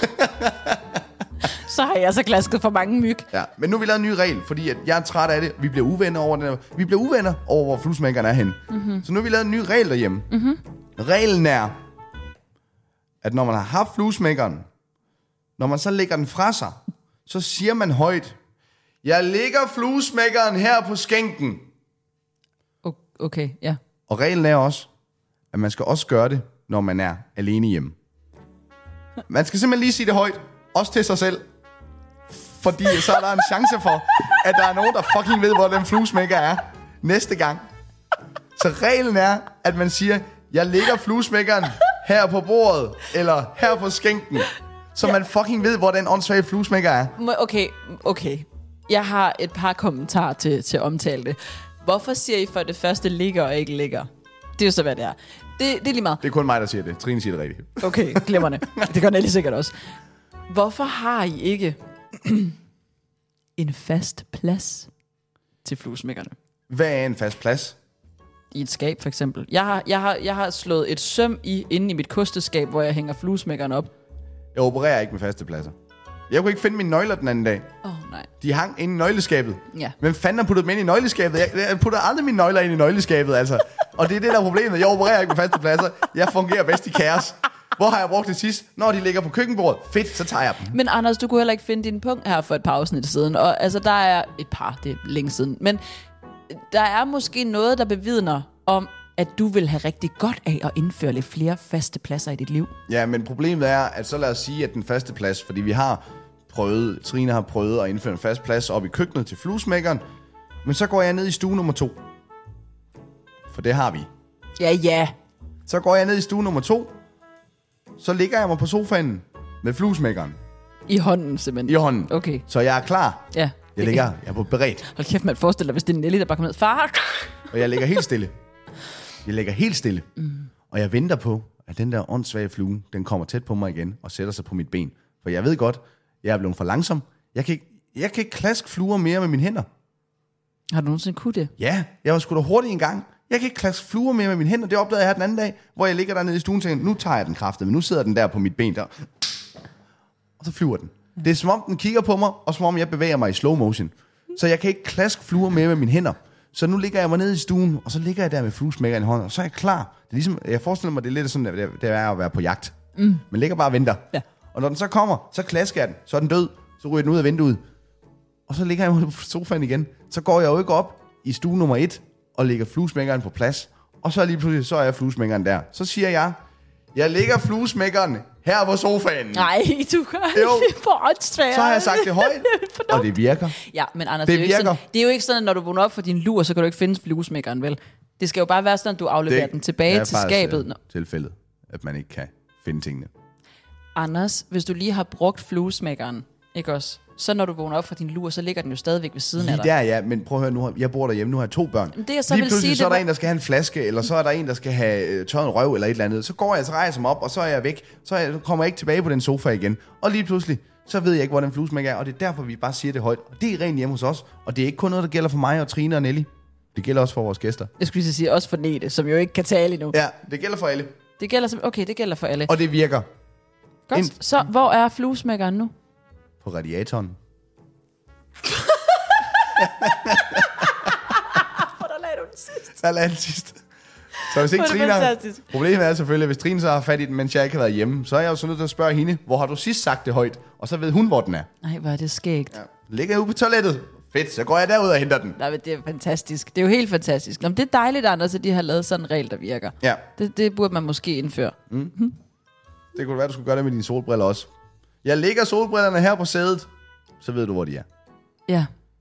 Så har jeg så klasket for mange myg. Ja, men nu har vi lavet en ny regel, fordi at jeg er træt af det. Vi bliver uvenner over den. Vi bliver uvenner over, hvor fluesmækkeren er henne. Så nu har vi lavet en ny regel derhjemme. Reglen er, at når man har haft fluesmækkeren, når man så lægger den fra sig, så siger man højt, jeg lægger fluesmækkeren her på skænken. Okay, ja. Og reglen er også, at man skal også gøre det, når man er alene hjemme. Man skal simpelthen lige sige det højt, også til sig selv. Fordi så er der en chance for, at der er nogen, der fucking ved, hvor den fluesmækker er næste gang. Så reglen er, at man siger, jeg lægger fluesmækkeren her på bordet, eller her på skænken. Så man fucking ved, hvor den åndssvage fluesmækker er. Okay. Jeg har et par kommentarer til omtale det. Hvorfor siger I for det første ligger og ikke ligger? Det er jo så, hvad det er. Det er lige meget. Det er kun mig, der siger det. Trine siger det rigtigt. Okay, glemrende. Det gør Nelly sikkert også. Hvorfor har I ikke en fast plads til fluesmækkerne? Hvad er en fast plads? I et skab, for eksempel. Jeg har slået et søm inde i mit kosteskab, hvor jeg hænger fluesmækkerne op. Jeg opererer ikke med faste pladser. Jeg kunne ikke finde mine nøgler den anden dag. Nej. De hang inde i nøgleskabet. Ja. Hvem fanden har puttet dem ind i nøgleskabet? Jeg putter aldrig mine nøgler ind i nøgleskabet, altså. Og det er det, der er problemet. Jeg opererer ikke med faste pladser. Jeg fungerer bedst i kaos. Hvor har jeg brugt det sidst? Når de ligger på køkkenbordet. Fedt, så tager jeg dem. Men Anders, du kunne heller ikke finde din punkt her for et par afsnit siden. Og altså, der er et par, det er længe siden. Men der er måske noget, der bevidner om, at du vil have rigtig godt af at indføre lidt flere faste pladser i dit liv. Ja, men problemet er, at så lad os sige, at den faste plads, fordi vi har prøvet, Trine har prøvet at indføre en fast plads op i køkkenet til fluesmækkeren, men så går jeg ned i stue nummer 2. For det har vi. Ja. Så går jeg ned i stue nummer 2, så ligger jeg mig på sofaen med fluesmækkeren. I hånden, simpelthen? I hånden. Okay. Så jeg er klar. Ja. Jeg er på beredt. Hold kæft, man forestiller dig, hvis det er Nelly, der bare kommer ned. Far! Og jeg ligger helt stille. Og jeg venter på, at den der åndssvage flue, den kommer tæt på mig igen og sætter sig på mit ben. For jeg ved godt, jeg er blevet for langsom. Jeg kan ikke klaske fluer mere med mine hænder. Har du nogensinde kunne det? Ja, jeg var sgu da hurtig en gang. Jeg kan ikke klaske fluer mere med mine hænder. Det opdagede jeg her den anden dag, hvor jeg ligger dernede i stuen og tænker, nu tager jeg den kraftigt, men nu sidder den der på mit ben der. Og så flyver den. Det er som om den kigger på mig, og som om jeg bevæger mig i slow motion. Så jeg kan ikke klaske fluer mere med mine hænder. Så nu ligger jeg mig nede i stuen, og så ligger jeg der med fluesmækkeren i hånden, og så er jeg klar. Det er ligesom, jeg forestiller mig, det er lidt sådan, det er at være på jagt. Man ligger bare og venter. Ja. Og når den så kommer, så klasker jeg den. Så er den død. Så ryger den ud af vinduet. Og så ligger jeg på sofaen igen. Så går jeg jo ikke op i stue nummer 1 og lægger fluesmækkeren på plads. Og så lige pludselig, så er jeg fluesmækkeren der. Så siger jeg lægger fluesmækkeren her på sofaen. Nej, du gør Jo. det på åndssvær. Så har jeg sagt det højt, og det virker. Ja, men Anders, Det det er, virker. det er jo ikke sådan, at når du vågner op for din lur, så kan du ikke finde fluesmækkeren, vel? Det skal jo bare være sådan, at du afleverer den tilbage til skabet. Det er tilfældet, at man ikke kan finde tingene. Anders, hvis du lige har brugt fluesmækkeren, ikke også? Så når du vågner op fra din lur, så ligger den jo stadigvæk ved siden af Lige dig. der, ja, men prøv at høre, nu jeg bor derhjemme, nu har jeg 2 børn. Det jeg så lige vil pludselig, sige, så er det der var- en, der skal have en flaske, eller så er der en, der skal have tørret en røv, eller et eller andet. Så går jeg, så rejser mig op, og så er jeg væk. Så kommer jeg ikke tilbage på den sofa igen. Og lige pludselig, så ved jeg ikke, hvor den fluesmækker er, og det er derfor, vi bare siger det højt. Og det er rent hjemme hos os, og det er ikke kun noget, der gælder for mig og Trine og Nelly. Det gælder også for vores gæster. Jeg skulle lige sige også for Nete, som jo ikke kan tale endnu. Ja, det gælder for alle. Det gælder, det gælder for alle. Og det virker Godt. Så hvor er fluesmækkeren nu? på radiatoren. Der lagde du den sidst. Der er den sidste. Så hvis ikke Hvor er det Trine har, fantastisk. problemet er selvfølgelig, at hvis Trine så har fat i den, mens jeg ikke har været hjemme, så er jeg jo så nødt til at spørge hende, hvor har du sidst sagt det højt? Og så ved hun, hvor den er. Nej, hvor er det skægt. Ja. Ligger jeg ude på toilettet? Fedt, så går jeg derud og henter den. Nej, men det er fantastisk. Det er jo helt fantastisk. Nå, men det er dejligt, Anders, at de har lavet sådan en regel, der virker. Ja, Det burde man måske indføre. det kunne være, du skulle gøre det med dine solbriller også. Jeg lægger solbrillerne her på sædet, så ved du, hvor de er. Ja.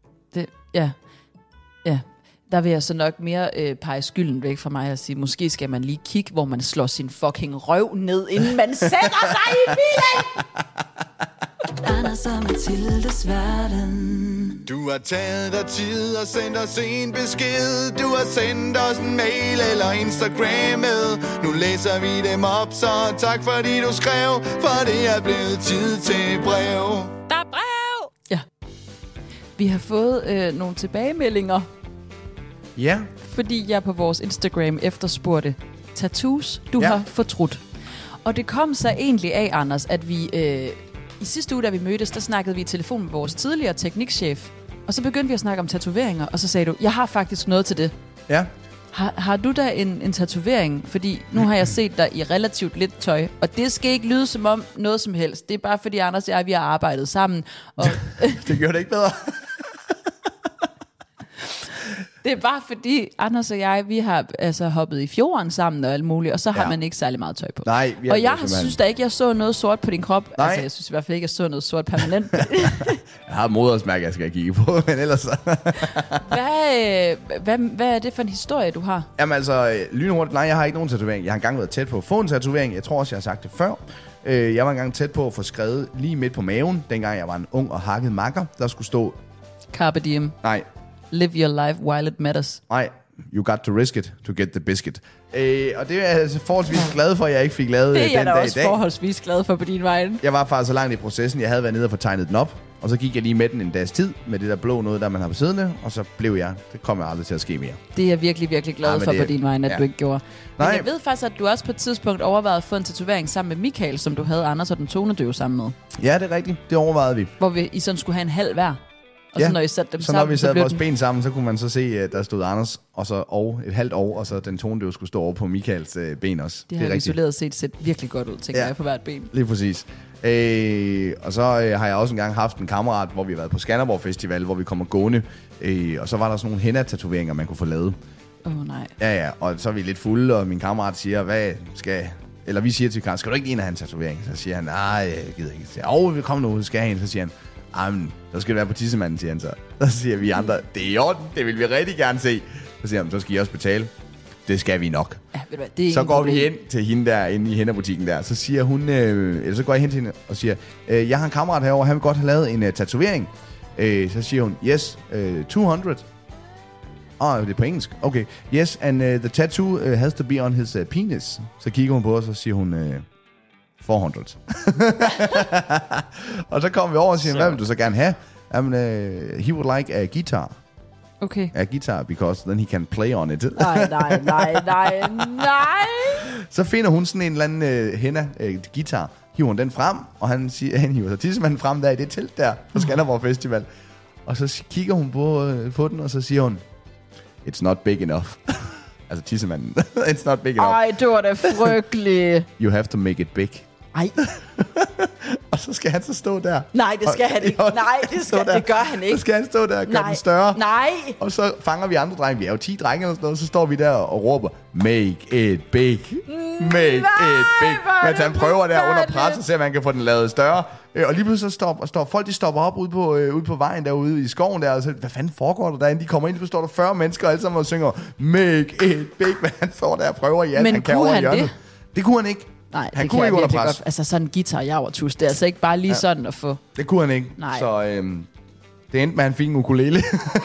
Ja. Der vil jeg så nok mere pege skylden væk fra mig og sige, måske skal man lige kigge, hvor man slår sin fucking røv ned, inden man sætter sig i bilen. Anders og Mathildes verden. Du har taget dig tid og sendt os en besked. Du har sendt os en mail eller Instagram med. Nu læser vi dem op, så tak fordi du skrev. For det er blevet tid til brev. Der er brev! Ja. Vi har fået nogle tilbagemeldinger, Ja. fordi jeg på vores Instagram efterspurgte tattoos, du Ja. har fortrudt. Og det kom så egentlig af, Anders, at vi i sidste uge, da vi mødtes, der snakkede vi i telefon med vores tidligere teknikchef. Og så begyndte vi at snakke om tatoveringer, og så sagde du, jeg har faktisk noget til det. Ja. Har du da en tatovering? Fordi nu har jeg set dig i relativt lidt tøj, og det skal ikke lyde som om noget som helst. Det er bare fordi Anders og jeg, vi har arbejdet sammen. Og Det gør det ikke bedre. det er bare fordi Anders og jeg, vi har altså hoppet i fjorden sammen og alt muligt, og så har Ja. man ikke særlig meget tøj på. Nej, vi har Og jeg simpelthen- synes da ikke, jeg så noget sort på din krop. Nej. Altså, jeg synes i hvert fald ikke, jeg så noget sort permanent. Jeg har et modersmærke, jeg skal kigge på, men ellers så... Hvad er det for en historie, du har? Jamen altså, lynhurtigt, nej, jeg har ikke nogen tatovering. Jeg har engang været tæt på at få en tatovering. Jeg tror også, jeg har sagt det før. Jeg var engang tæt på at få skrevet lige midt på maven, dengang jeg var en ung og hakket makker, der skulle stå... Carpe diem. Nej, Live your life while it matters. nej, you got to risk it to get the biscuit. Og det er jeg altså forholdsvis glad for, at jeg ikke fik lavet Det er den jeg da dag i også dag. forholdsvis glad for på din vej. Jeg var faktisk så langt i processen, jeg havde været nede og få tegnet den op. Og så gik jeg lige med den en dags tid, med det der blå noget, der man har på siddende. Og så blev jeg. Det kommer aldrig til at ske mere. Det er jeg virkelig, virkelig glad men for det- på din vej, at ja. du ikke gjorde. Men Nej. jeg ved faktisk, at du også på et tidspunkt overvejede at få en tatovering sammen med Michael, som du havde Anders og den tonedøve sammen med. Ja, det er rigtigt. Det overvejede vi. Hvor I sådan skulle have en halv hver. Og så når I satte dem så sammen, når vi sad blev vores den- ben sammen, så kunne man så se, at der stod Anders, og et halvt år, og så den tonedøve skulle stå over på Michaels ben også. Det har isoleret set virkelig godt ud, tænker Ja. jeg, på hvert ben. Lige præcis. Og så har jeg også engang haft en kammerat, hvor vi har været på Skanderborg Festival, hvor vi kommer gående. Og så var der sådan nogle henna-tatoveringer, man kunne få lavet. Nej. Ja, og så er vi lidt fulde, og min kammerat siger, eller vi siger til Karl, skal du ikke ind og have en tatovering? Så siger han, nej, jeg gider ikke. Så siger jeg, kom nu, skal jeg have en? Så siger han, men så skal det være på tissemanden, siger han så. Så siger vi andre, det er i orden, det vil vi rigtig gerne se. Så siger han, så skal I også betale. Det skal vi nok. Ja, ved du hvad, det er Så ingen går problem. vi hen til hende der, inde i hænderbutikken der. Så siger hun, eller så går jeg hen til hende og siger, jeg har en kammerat herovre, han vil godt have lavet en tatovering. Så siger hun, yes, 200. Det er på engelsk. Okay. Yes, and the tattoo has to be on his penis. Så kigger hun på os, og siger hun, 400. Og så kommer vi over og siger, hvad vil du så gerne have? Jamen, he would like a guitar. Okay. A guitar, because then he can play on it. Nej. Så finder hun sådan en eller anden guitar, hiver hun den frem, og han hiver så tissemanden frem der i det telt der på Skanderborg Festival. Og så kigger hun på den, og så siger hun, it's not big enough. Altså tissemanden. It's not big enough. Ej, det var da frygteligt. You have to make it big. Nej. Og så skal han så stå der. Nej, det skal han ikke. Nej, det gør han ikke. Så skal han stå der og gøre den større. Nej. Og så fanger vi andre drenge. Vi er jo 10 drenge eller sådan noget. Så står vi der og råber, make it big. Make it big. Mens han prøver der under pres og ser, om han kan få den lavet større. Og lige pludselig så står folk, de stopper op ude på vejen derude i skoven der. Og så, hvad fanden foregår der derinde? De kommer ind, så står der 40 mennesker alle sammen og synger, make it big. Men han står der og prøver i alt. Men han kan over hjørnet. det? Det kunne han ikke. Nej, han det kunne kan ikke jeg under virkelig pres. godt. Altså sådan en guitar-javertus, det er altså ikke bare lige sådan at få... Det kunne han ikke. Nej. Så det endte med, at han fik en ukulele.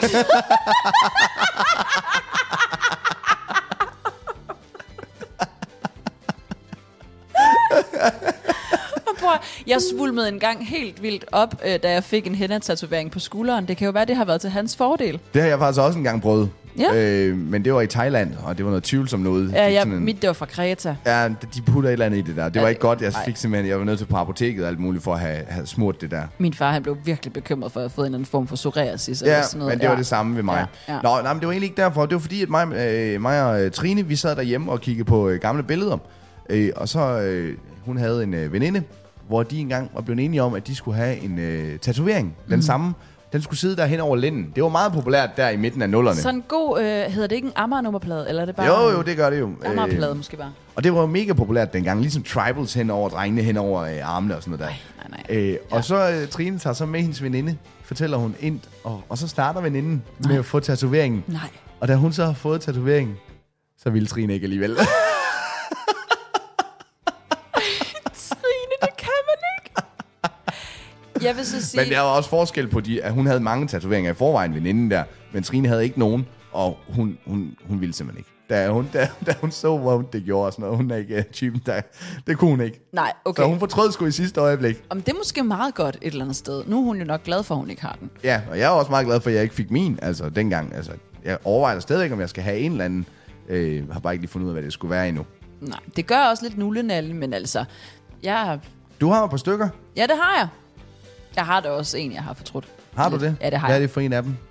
Jeg svulmede en gang helt vildt op, da jeg fik en henna-tatovering på skulderen. Det kan jo være, det har været til hans fordel. Det har jeg faktisk også engang prøvet. Ja. Men det var i Thailand, og det var noget tvivlsomt noget. Mit det var fra Kreta. Ja, de putter et eller andet i det der. Det var ikke godt. Jeg var nødt til på apoteket og alt muligt for at have smurt det der. Min far, han blev virkelig bekymret for at have fået en anden form for psoriasis. Eller sådan noget. Men det var det samme ved mig. Ja. Nå, men det var egentlig ikke derfor. Det var fordi, at mig og Trine, vi sad derhjemme og kiggede på gamle billeder. Og så hun havde en veninde, hvor de engang var blevet enige om, at de skulle have en tatovering. Den samme. Den skulle sidde der hen over lænden. Det var meget populært der i midten af nullerne. Sådan en god, hedder det ikke en Amager-nummerplade? Eller er det bare jo, det gør det jo. Amager-plade måske bare. Og det var jo mega populært dengang. Ligesom tribals hen over drengene, hen over armene og sådan noget der. Nej. Og så Trine tager så med hendes veninde, fortæller hun ind, og så starter veninden med at få tatoveringen. Nej. Og da hun så har fået tatoveringen, så ville Trine ikke alligevel. Trine, det kan man ikke. Jeg vil så sige... Men der var også forskel på at hun havde mange tatoveringer i forvejen, veninden der, men Trine havde ikke nogen, og hun ville simpelthen ikke. Da hun så, hvor hun det gjorde og sådan noget, hun er ikke typen, det kunne hun ikke. Nej, okay. Så hun fortrød sgu i sidste øjeblik. Om det er måske meget godt et eller andet sted. Nu er hun jo nok glad for, at hun ikke har den. Ja, og jeg er også meget glad for, at jeg ikke fik min, altså dengang. Altså, jeg overvejer stadigvæk, om jeg skal have en eller anden. Har bare ikke lige fundet ud af, hvad det skulle være endnu. Nej, det gør også lidt nullenallen, men altså... Du har et par stykker. Ja, det har jeg. Jeg har da også en, jeg har fortrudt. Har du det? Ja, det har Hvad er jeg. det for en af dem?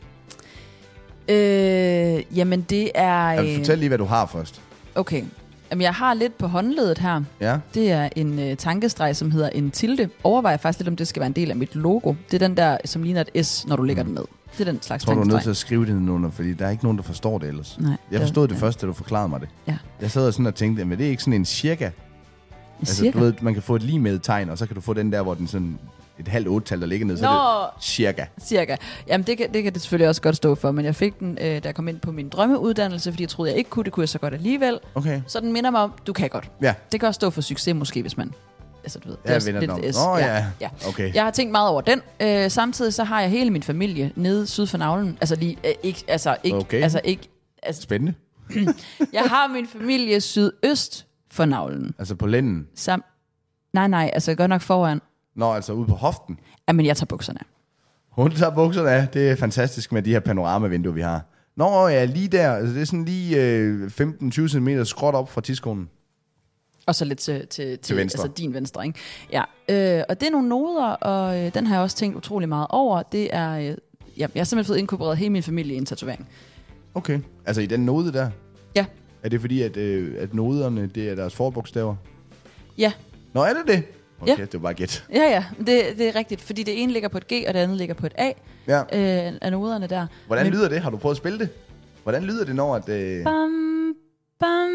Jamen, det er... Fortæl lige, hvad du har først. Okay. Jamen, jeg har lidt på håndledet her. Ja. Det er en tankestreg, som hedder en tilde. Overvejer faktisk lidt, om det skal være en del af mit logo. Det er den der, som ligner et S, når du lægger den ned. Det er den slags Jeg tror, du er tankestreg. nødt til at skrive det nedenunder, fordi der er ikke nogen, der forstår det ellers. Nej, Jeg forstod det først, da du forklarede mig det. Ja. Jeg sad sådan og tænkte, men det er ikke sådan en cirka. Altså, Cirka? du ved, man kan få et lige med tegn, og så kan du få den der, hvor den sådan et halvt 8-tal, der ligger ned, så er det cirka. Cirka. Jamen, det kan det selvfølgelig også godt stå for, men jeg fik den, da jeg kom ind på min drømmeuddannelse, fordi jeg troede, jeg ikke kunne. Det kunne jeg så godt alligevel. Okay. Så den minder mig om, du kan godt. Ja. Det kan også stå for succes måske, hvis man... Altså, du ved, det Ja, også vinder lidt den S. om. Ja. Okay. Jeg har tænkt meget over den. Samtidig så har jeg hele min familie nede syd for navlen. Altså lige, ikke... Spændende. Jeg har min familie sydøst for navlen. Altså på lænden. Nej, altså godt nok foran. Nå, altså ude på hoften. Jamen, jeg tager bukserne af. Hun tager bukserne af. Det er fantastisk med de her panoramavinduer, vi har. Nå, ja, lige der. Altså, det er sådan lige 15-20 cm skråt op fra tidskonen. Og så lidt til venstre. Altså din venstre, ikke? Ja. Og det er nogle noder, og den har jeg også tænkt utrolig meget over. Det er... jeg har simpelthen fået inkorporeret hele min familie i en tatovering. Okay. Altså i den node der? Ja. Er det fordi, at noderne, det er deres forbogstaver? Ja. Nå, er det? Okay, Ja. det var bare gæt. Ja, det er rigtigt. Fordi det ene ligger på et G, og det andet ligger på et A. Ja. Af noderne der. Hvordan lyder det? Har du prøvet at spille det? Hvordan lyder det, når at... Bam, bam.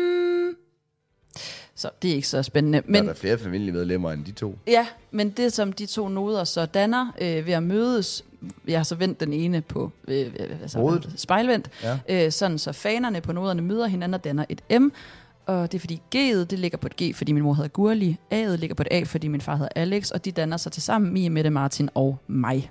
Så det er ikke så spændende. Men der er flere familiemedlemmer end de to. ja, men det som de to noder så danner ved at mødes, jeg har så vendt den ene på Hovedet. spejlvendt, Ja. sådan så fanerne på noderne møder hinanden og danner et M. Og det er fordi G'et, det ligger på et G, fordi min mor hedder Gurli. A'et ligger på et A, fordi min far hedder Alex. Og de danner sig til sammen, Mie, Mette, Martin og mig.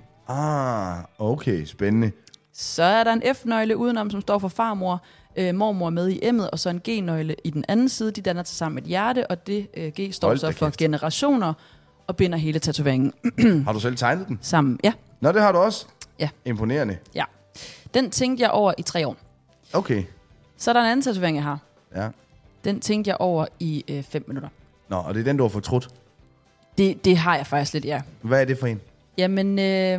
Okay, spændende. Så er der en F-nøgle udenom, som står for farmor, mormor med i M'et, og så en G-nøgle i den anden side. De danner til sammen et hjerte, og det G står Hold så da for kæft. generationer, og binder hele tatoveringen Har du selv tegnet den? sammen. Ja, Nå, det har du også? Ja. Imponerende. ja. Den tænkte jeg over i 3 år. Okay. Så er der en anden tatovering, jeg har. Ja. Den tænkte jeg over i 5 minutter. Nå, og det er den, du har fortrudt. Det har jeg faktisk lidt, ja. Hvad er det for en? Jamen,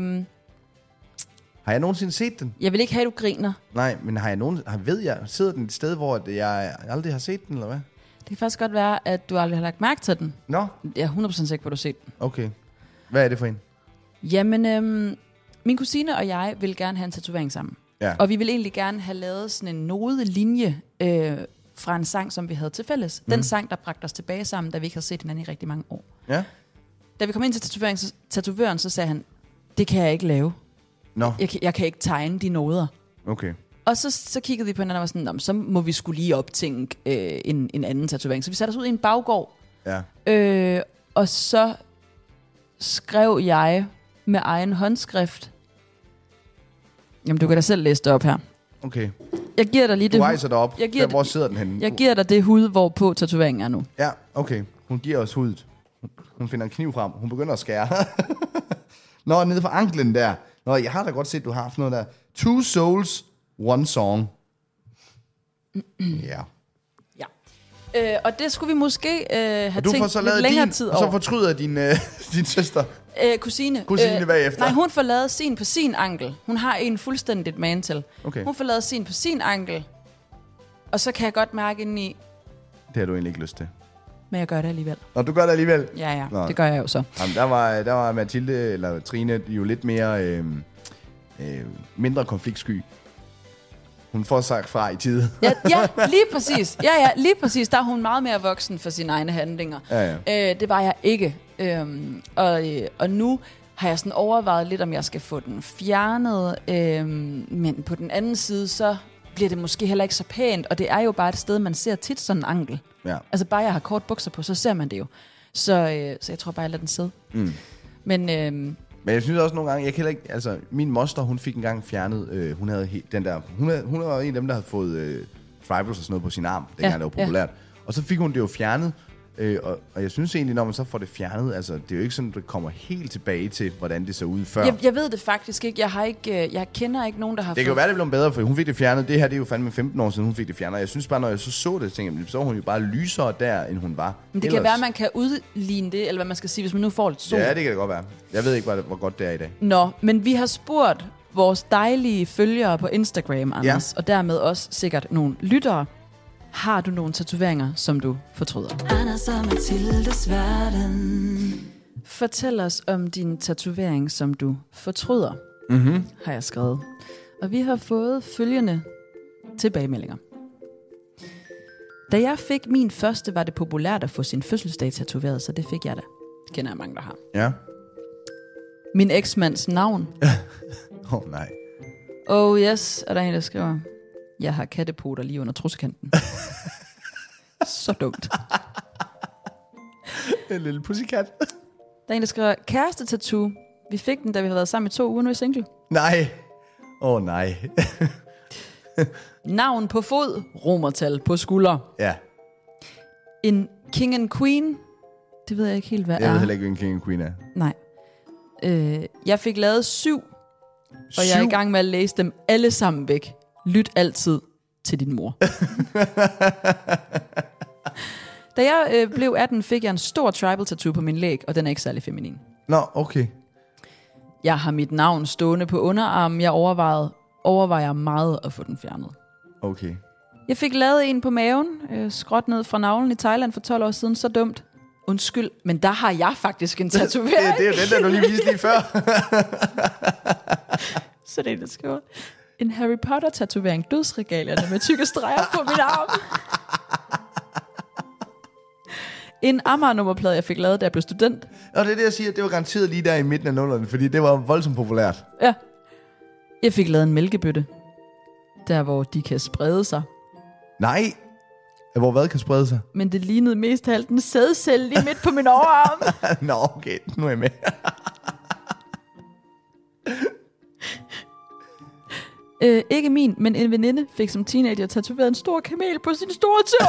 Har jeg nogensinde set den? jeg vil ikke have, at du griner. Nej, men har jeg sidder den et sted, hvor jeg aldrig har set den, eller hvad? Det kan faktisk godt være, at du aldrig har lagt mærke til den. Nå, Jeg er 100% sikker på, at du har set den. okay. Hvad er det for en? Jamen, min kusine og jeg vil gerne have en tatovering sammen. Ja. Og vi vil egentlig gerne have lavet sådan en nodelinje fra en sang, som vi havde til fælles. Den sang, der bragte os tilbage sammen, da vi ikke havde set hinanden i rigtig mange år. Ja? Da vi kom ind til tatovøren, så sagde han, det kan jeg ikke lave. Nå, Jeg kan ikke tegne de noder. okay. Og så kiggede vi på hinanden og var sådan, så må vi skulle lige optænke en anden tatovering. Så vi satte os ud i en baggård, Ja. og så skrev jeg med egen håndskrift. Jamen, du kan da selv læse det op her. Okay. Jeg giver dig lige det. Du rejser dig op. Jeg giver Hvor sidder den henne? Jeg giver dig det hud, hvorpå tatoveringen er nu. Ja, okay. Hun giver os hudet. Hun finder en kniv frem. Hun begynder at skære. Nå, nede for anklen der. Nå, jeg har da godt set, du har haft noget der. 2 souls, 1 song. Ja. Ja. Og det skulle vi måske have Og du får tænkt så lidt lavet længere din, tid og så over. fortryder din søster. Kusine. Kusine bagefter. Nej, hun får lavet sin på sin ankel. Hun har en fuldstændigt mantel. Okay. Hun får lavet sin på sin ankel. Og så kan jeg godt mærke indeni, Det har du egentlig ikke lyst til. men jeg gør det alligevel. Og du gør det alligevel? Ja, Nå. det gør jeg jo så. Jamen, der var Mathilde, eller Trine, jo lidt mere mindre konfliktsky. Hun får sagt fra i tide. Ja, lige præcis. Ja, lige præcis. Der er hun meget mere voksen for sine egne handlinger. Ja. Det var jeg ikke. Og nu har jeg sådan overvejet lidt, om jeg skal få den fjernet. Men på den anden side, så bliver det måske heller ikke så pænt. Og det er jo bare et sted, man ser tit sådan en ankel. Ja. Altså bare jeg har kort bukser på, så ser man det jo. Så jeg tror bare, jeg lader den sidde. Mm. Men Men jeg synes også nogle gange, jeg kan ikke, altså min moster, hun fik engang fjernet, hun havde den der, hun var en af dem, der havde fået tribals og sådan noget på sin arm, dengang det var populært. Og så fik hun det jo fjernet, og jeg synes egentlig, når man så får det fjernet, altså det er jo ikke sådan, at det kommer helt tilbage til, hvordan det så ud før. jeg ved det faktisk ikke. Jeg kender ikke nogen, der har Det kan jo være, det blev bedre, for hun fik det fjernet. Det her, det er jo fandme 15 år siden, hun fik det fjernet. Jeg synes bare, når jeg så det, tænkte jeg, så var hun jo bare lysere der, end hun var. Men det kan være, at man kan udligne det, eller hvad man skal sige, hvis man nu får lidt sol. Ja, det kan det godt være. Jeg ved ikke, hvor godt det er i dag. Nå, men vi har spurgt vores dejlige følgere på Instagram, Anders, og dermed også sikkert nogle lyttere. Har du nogle tatoveringer, som du fortryder? Anders og Mathildes verden. Fortæl os om din tatovering, som du fortryder, har jeg skrevet. Og vi har fået følgende tilbagemeldinger. Da jeg fik min første, var det populært at få sin fødselsdag tatoveret, så det fik jeg da. Det kender jeg mange, der har. Ja. Min eksmands navn. Nej. Oh yes, er der en, der skriver, jeg har kattepoter lige under trussekanten. Så dumt. En lille pussycat. Der er en, der skriver, kæreste-tattoo. Vi fik den, da vi havde været sammen i 2 uger, nu er single. Nej. Nej. Navn på fod, romertal på skulder. Ja. En king and queen, det ved jeg ikke helt, hvad Jeg er. ved heller ikke, hvad en king and queen er. Nej. Jeg fik lavet 7, og jeg er i gang med at læse dem alle sammen væk. Lyt altid til din mor. Da jeg blev 18, fik jeg en stor tribal tattoo på min læg, og den er ikke særlig feminin. Nå, okay. Jeg har mit navn stående på underarmen. Jeg overvejer meget at få den fjernet. Okay. Jeg fik lavet en på maven, skråt ned fra navlen i Thailand for 12 år siden. Så dumt. Undskyld, men der har jeg faktisk en tatovering. Det er jo den, der du lige viste lige før. Så det er det, skriver. En Harry Potter-tatovering, dødsregalierne med tykke streger på min arm. En Amager-nummerplade, jeg fik lavet, da jeg blev student. Og det er det, jeg siger, det var garanteret lige der i midten af nullerne, fordi det var voldsomt populært. Ja. Jeg fik lavet en mælkebøtte. Der, hvor de kan sprede sig. Nej. Hvor hvad kan sprede sig? Men det lignede mest af alt en sædcelle lige midt på min overarm. Nå, okay. Nu er jeg med. Ikke min, men en veninde fik som teenager tatoveret en stor kamel på sin store tå.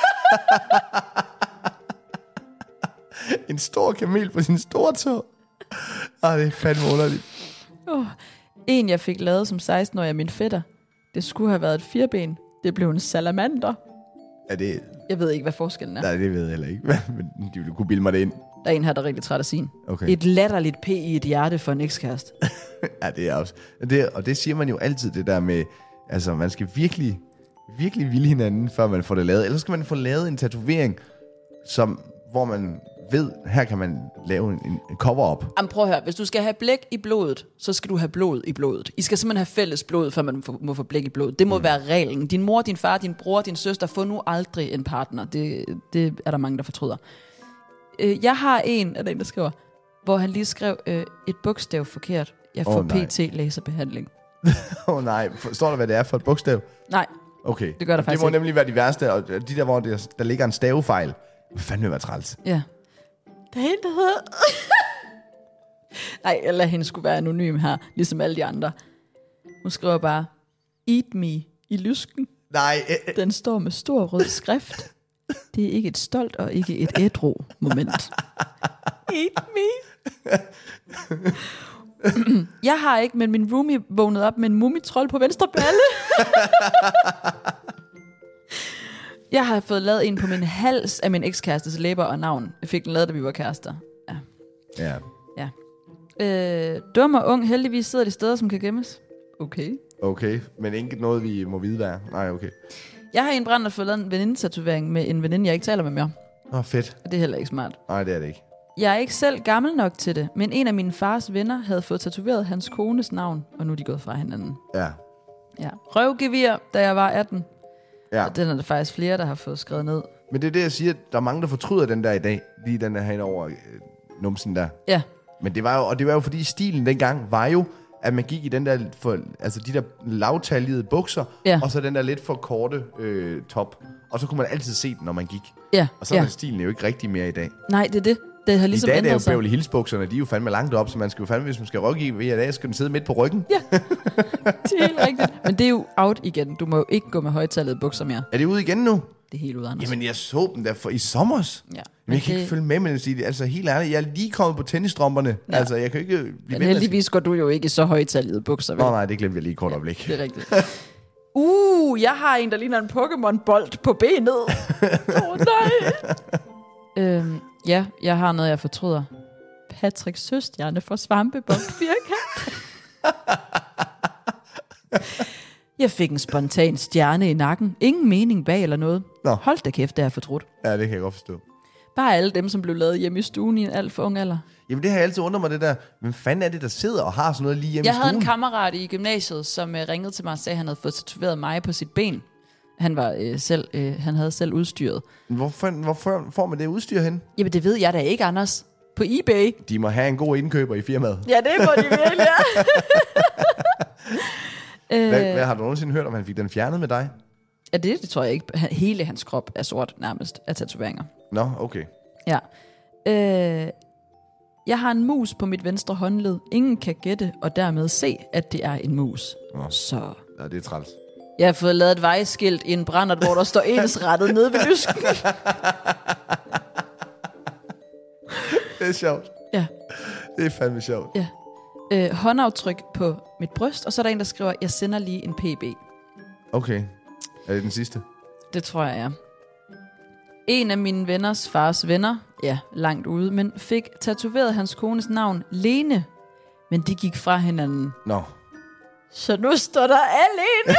En stor kamel på sin store tå. Det er fandme underligt. En, jeg fik lavet som 16-årig af min fætter. Det skulle have været et 4-ben. Det blev en salamander. Er det... Jeg ved ikke, hvad forskellen er. Nej, det ved jeg heller ikke. Men du kunne bilde mig det ind. Der er en her, der er rigtig træt af sin. Okay. Et latterligt p i et hjerte for en ekskæreste. Ja, det er også. Og det siger man jo altid, det der med... Altså, man skal virkelig virkelig vil hinanden, før man får det lavet. Ellers skal man få lavet en tatovering, hvor man ved, her kan man lave en cover-up. Jamen prøv at høre, hvis du skal have blæk i blodet, så skal du have blod i blodet. I skal simpelthen have fælles blod, før man må få blæk i blodet. Det må være reglen. Din mor, din far, din bror, din søster, få nu aldrig en partner. Det er der mange, der fortryder. Jeg har en der skriver, hvor han lige skrev et bogstav forkert. Jeg får PT-laserbehandling. Nej, står der, hvad det er for et bogstav? Nej, okay. Det gør der faktisk Det må ikke. nemlig være de værste, og de der, hvor der ligger en stavefejl. Hvad fanden vil være træls? Ja. Der er en, der hedder... Nej, eller hende skulle være anonym her, ligesom alle de andre. Hun skriver bare, eat me i lysken. Nej. Den står med stor rød skrift. Det er ikke et stolt og ikke et ædru moment. Eat me. Jeg har ikke, men min roomie vågnede op med en mumitrold på venstre balle. Jeg har fået lavet en på min hals af min ekskærestes læber og navn. Jeg fik den lavet, da vi var kærester. Ja. Dum og ung, heldigvis sidder de steder, som kan gemmes. Okay, men ikke noget, vi må vide, hvad er. Nej, okay. Jeg har i en brand fået lavet en venindetatovering med en veninde, jeg ikke taler med mere. Fedt. Og det er heller ikke smart. Nej, det er det ikke. Jeg er ikke selv gammel nok til det, men en af mine fars venner havde fået tatoveret hans kones navn, og nu er de gået fra hinanden. Ja. Røvgevir, da jeg var 18. Ja. Og den er der faktisk flere, der har fået skrevet ned. Men det er det, jeg siger. Der er mange, der fortryder den der i dag. Lige den der herinde over numsen der. Ja. Men det var jo fordi stilen dengang var jo, at man gik i den der, de der lavtaljede bukser, og så den der lidt for korte top. Og så kunne man altid se den, når man gik. Ja. Og så er stilen jo ikke rigtig mere i dag. Nej, det er det. Det har ligesom i dag er det jo sig. Beverly Hills-bukserne, de er jo fandme langt op, så man skal jo fandme, hvis man skal rådgive i dag, skal den sidde midt på ryggen. Ja, det er helt rigtigt. Men det er jo out igen. Du må jo ikke gå med højtallede bukser mere. Er det ude igen nu? Det er helt ude, Anders. Jamen, jeg så dem der i sommers. Ja. Men jeg kan ikke følge med det. Altså, helt ærligt, jeg er lige kommet på tennisstrømperne. Ja. Altså, jeg kan ikke blive men heldigvis går du jo ikke i så højtallede bukser, vel? Nej, det glemte jeg lige kort øjeblik. Det er rigtigt. Jeg har en, der ligner en Pokémon-bold på benet. Nej. Ja, jeg har noget, jeg fortryder. Patrick Søstjerne for Svampebob firkant. Jeg fik en spontan stjerne i nakken. Ingen mening bag eller noget. Nå. Hold da kæft, det er fortrudt. Ja, det kan jeg godt forstå. Bare alle dem, som blev lavet hjemme i stuen i en alt for ung alder. Jamen, det har jeg altid undret mig, det der. Hvem fanden er det, der sidder og har sådan noget lige hjemme i stuen? Jeg havde en kammerat i gymnasiet, som ringede til mig og sagde, at han havde fået tatoveret mig på sit ben. Han var han havde selv udstyret. Hvorfor får man det udstyr hen? Jamen, det ved jeg da ikke, Anders. På eBay. De må have en god indkøber i firmaet. Ja, det må de virkelig, ja. Hvad har du nogensinde hørt, om han fik den fjernet med dig? Ja, det tror jeg ikke. Hele hans krop er sort nærmest af tatoveringer. Nå, okay. Ja. Jeg har en mus på mit venstre håndled. Ingen kan gætte og dermed se, at det er en mus. Nå. Så... Ja, det er træls. Jeg har fået lavet et vejskilt i en brændert, hvor der står ensrettet nede ved lysken. Det er sjovt. Ja. Det er fandme sjovt. Ja. Håndaftryk på mit bryst, og så er der en, der skriver, jeg sender lige en PB. Okay. Er det den sidste? Det tror jeg, ja. En af mine venners fars venner, langt ude, men fik tatoveret hans kones navn, Lene. Men de gik fra hinanden. Nå. Så nu står der alene.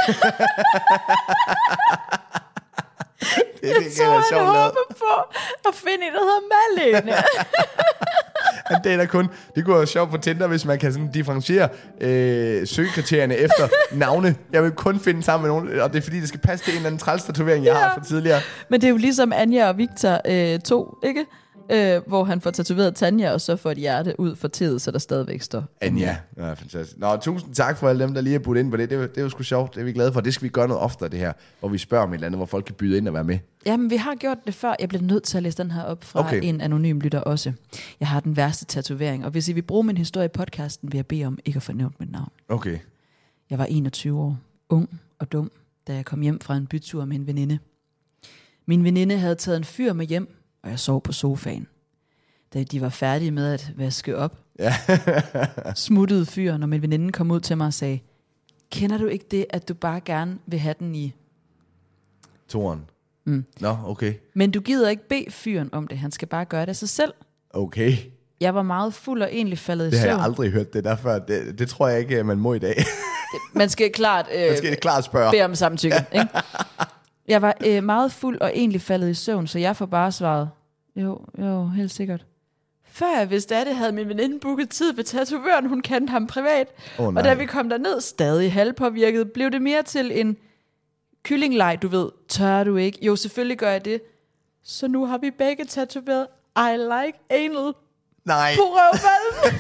Jeg tror, han håber på at finde en, der hedder Malene. Det er da kun... Det kunne være sjovt på Tinder, hvis man kan sådan differentiere søgekriterierne efter navne. Jeg vil kun finde sammen med nogen, og det er fordi, det skal passe til en eller anden træls-tatovering, jeg har fra tidligere. Men det er jo ligesom Anja og Victor 2, ikke? Hvor han får tatoveret Tanja, og så får et hjerte ud for tid, så der stadigvæk står Anja. Ja, fantastisk. Nå, tusind tak for alle dem, der lige har budt ind på det. Det er jo sgu sjovt. Det er vi glade for. Det skal vi gøre noget oftere, det her. Hvor vi spørger om et eller andet, hvor folk kan byde ind og være med. Jamen, vi har gjort det før. Jeg bliver nødt til at læse den her op fra en anonym lytter også. Jeg har den værste tatovering, og hvis I vil bruge min historie i podcasten, vil jeg bede om ikke at få nævnt mit navn. Okay. Jeg var 21 år, ung og dum, da jeg kom hjem fra en bytur med en veninde. Min veninde havde taget en fyr med hjem, og jeg sov på sofaen. Da de var færdige med at vaske op, smuttede fyren, når min veninde kom ud til mig og sagde, kender du ikke det, at du bare gerne vil have den i... Toren. Nå, okay. Men du gider ikke bede fyren om det, han skal bare gøre det af sig selv. Okay. Jeg var meget fuld og egentlig faldet i søvn. Det har jeg aldrig hørt det der før. Det tror jeg ikke, man må i dag. Man skal klart, spørge. bede om samtykke. Ikke? Jeg var meget fuld og egentlig faldet i søvn, så jeg får bare svaret, jo, helt sikkert. Før jeg vidste af det, havde min veninde booket tid ved tatovøren, hun kendte ham privat. Og da vi kom derned, stadig halvpåvirket, blev det mere til en kyllingleg, du ved. Tør du ikke? Jo, selvfølgelig gør jeg det. Så nu har vi begge tatoveret I like anal. Nej. På røvballen.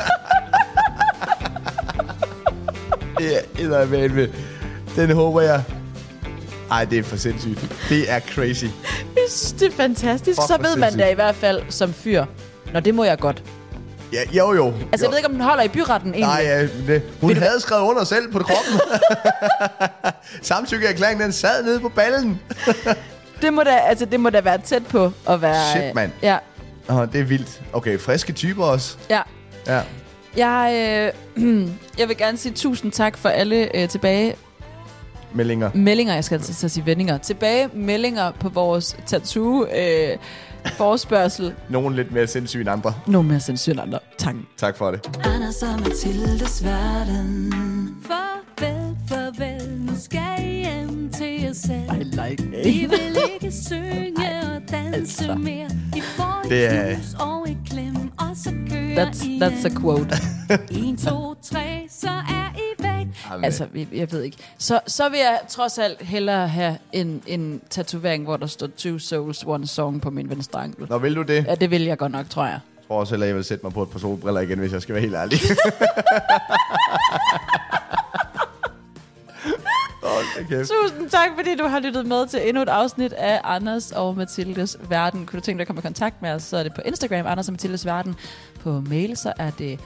Det er den håber jeg. Ej, det er for sindssygt. Det er crazy. Jeg synes, det er fantastisk. Så ved man da i hvert fald som fyr. Nå, det må jeg godt. Ja, jo. Altså, jeg ved ikke, om den holder i byretten egentlig. Nej, hun havde skrevet under selv på kroppen. Samtykkeerklæringen, den sad nede på ballen. det må da være tæt på at være... Shit, mand. Ja. Det er vildt. Okay, friske typer også. Ja. Ja. Jeg vil gerne sige tusind tak for alle meldinger, jeg skal altså sige vendinger. Tilbagemeldinger på vores tattoo forespørgsel. Nogle lidt mere sindssyge end andre. Nogle mere sindssyge end andre. Tak for det. Anders og Mathildes verden. Farvel, nu skal I hjem til jer selv. I like it. Vi vil ikke synge og danse mere. I får et hus og et klem, og så kører I That's a quote. 1, 2, 3, så er I væk. Altså, jeg ved ikke. Så vil jeg trods alt hellere have en tatovering, hvor der står 2 souls, 1 song på min venstre ankel. Nå, vil du det? Ja, det vil jeg godt nok, tror jeg. Jeg tror også heller, jeg vil sætte mig på et par solbriller igen, hvis jeg skal være helt ærlig. Tusind tak, fordi du har lyttet med til endnu et afsnit af Anders og Mathildes Verden. Kunne du tænke dig at komme i kontakt med os, så er det på Instagram, Anders og Mathildes Verden. På mail, så er det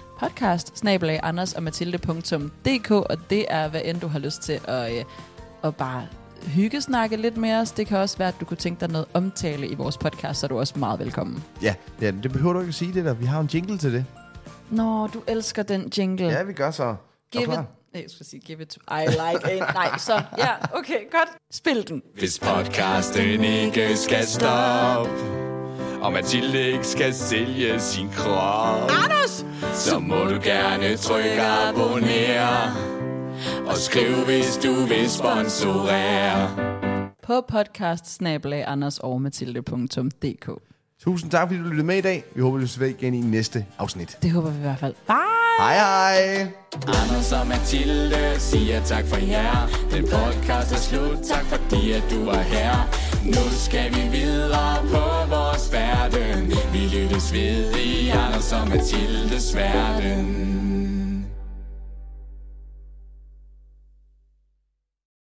podcast@andersogmathilde.dk, og det er, hvad end du har lyst til at bare hyggesnakke lidt med os. Det kan også være, at du kunne tænke dig noget omtale i vores podcast, så er du også meget velkommen. Ja, det behøver du ikke at sige det der. Vi har en jingle til det. Nå, du elsker den jingle. Ja, vi gør så. Give it, jeg skal sige, give it to I like it. Nej, så ja, okay, godt. Spil den. Hvis podcasten ikke skal stoppe, og Mathilde ikke skal sælge sin krop, Anders! Så må du gerne trykke abonner, og skriv, hvis du vil sponsorere. På podcast@andersogmathilde.dk. Tusind tak, fordi du lyttede med i dag. Vi håber, du ser igen i næste afsnit. Det håber vi i hvert fald. Bye! Hej! Anders og Mathilde siger tak for jer. Den podcast er slut. Tak fordi at du var her. Nu skal vi videre på vores verden. Vi lyttes ved i Anders og Mathildes Verden.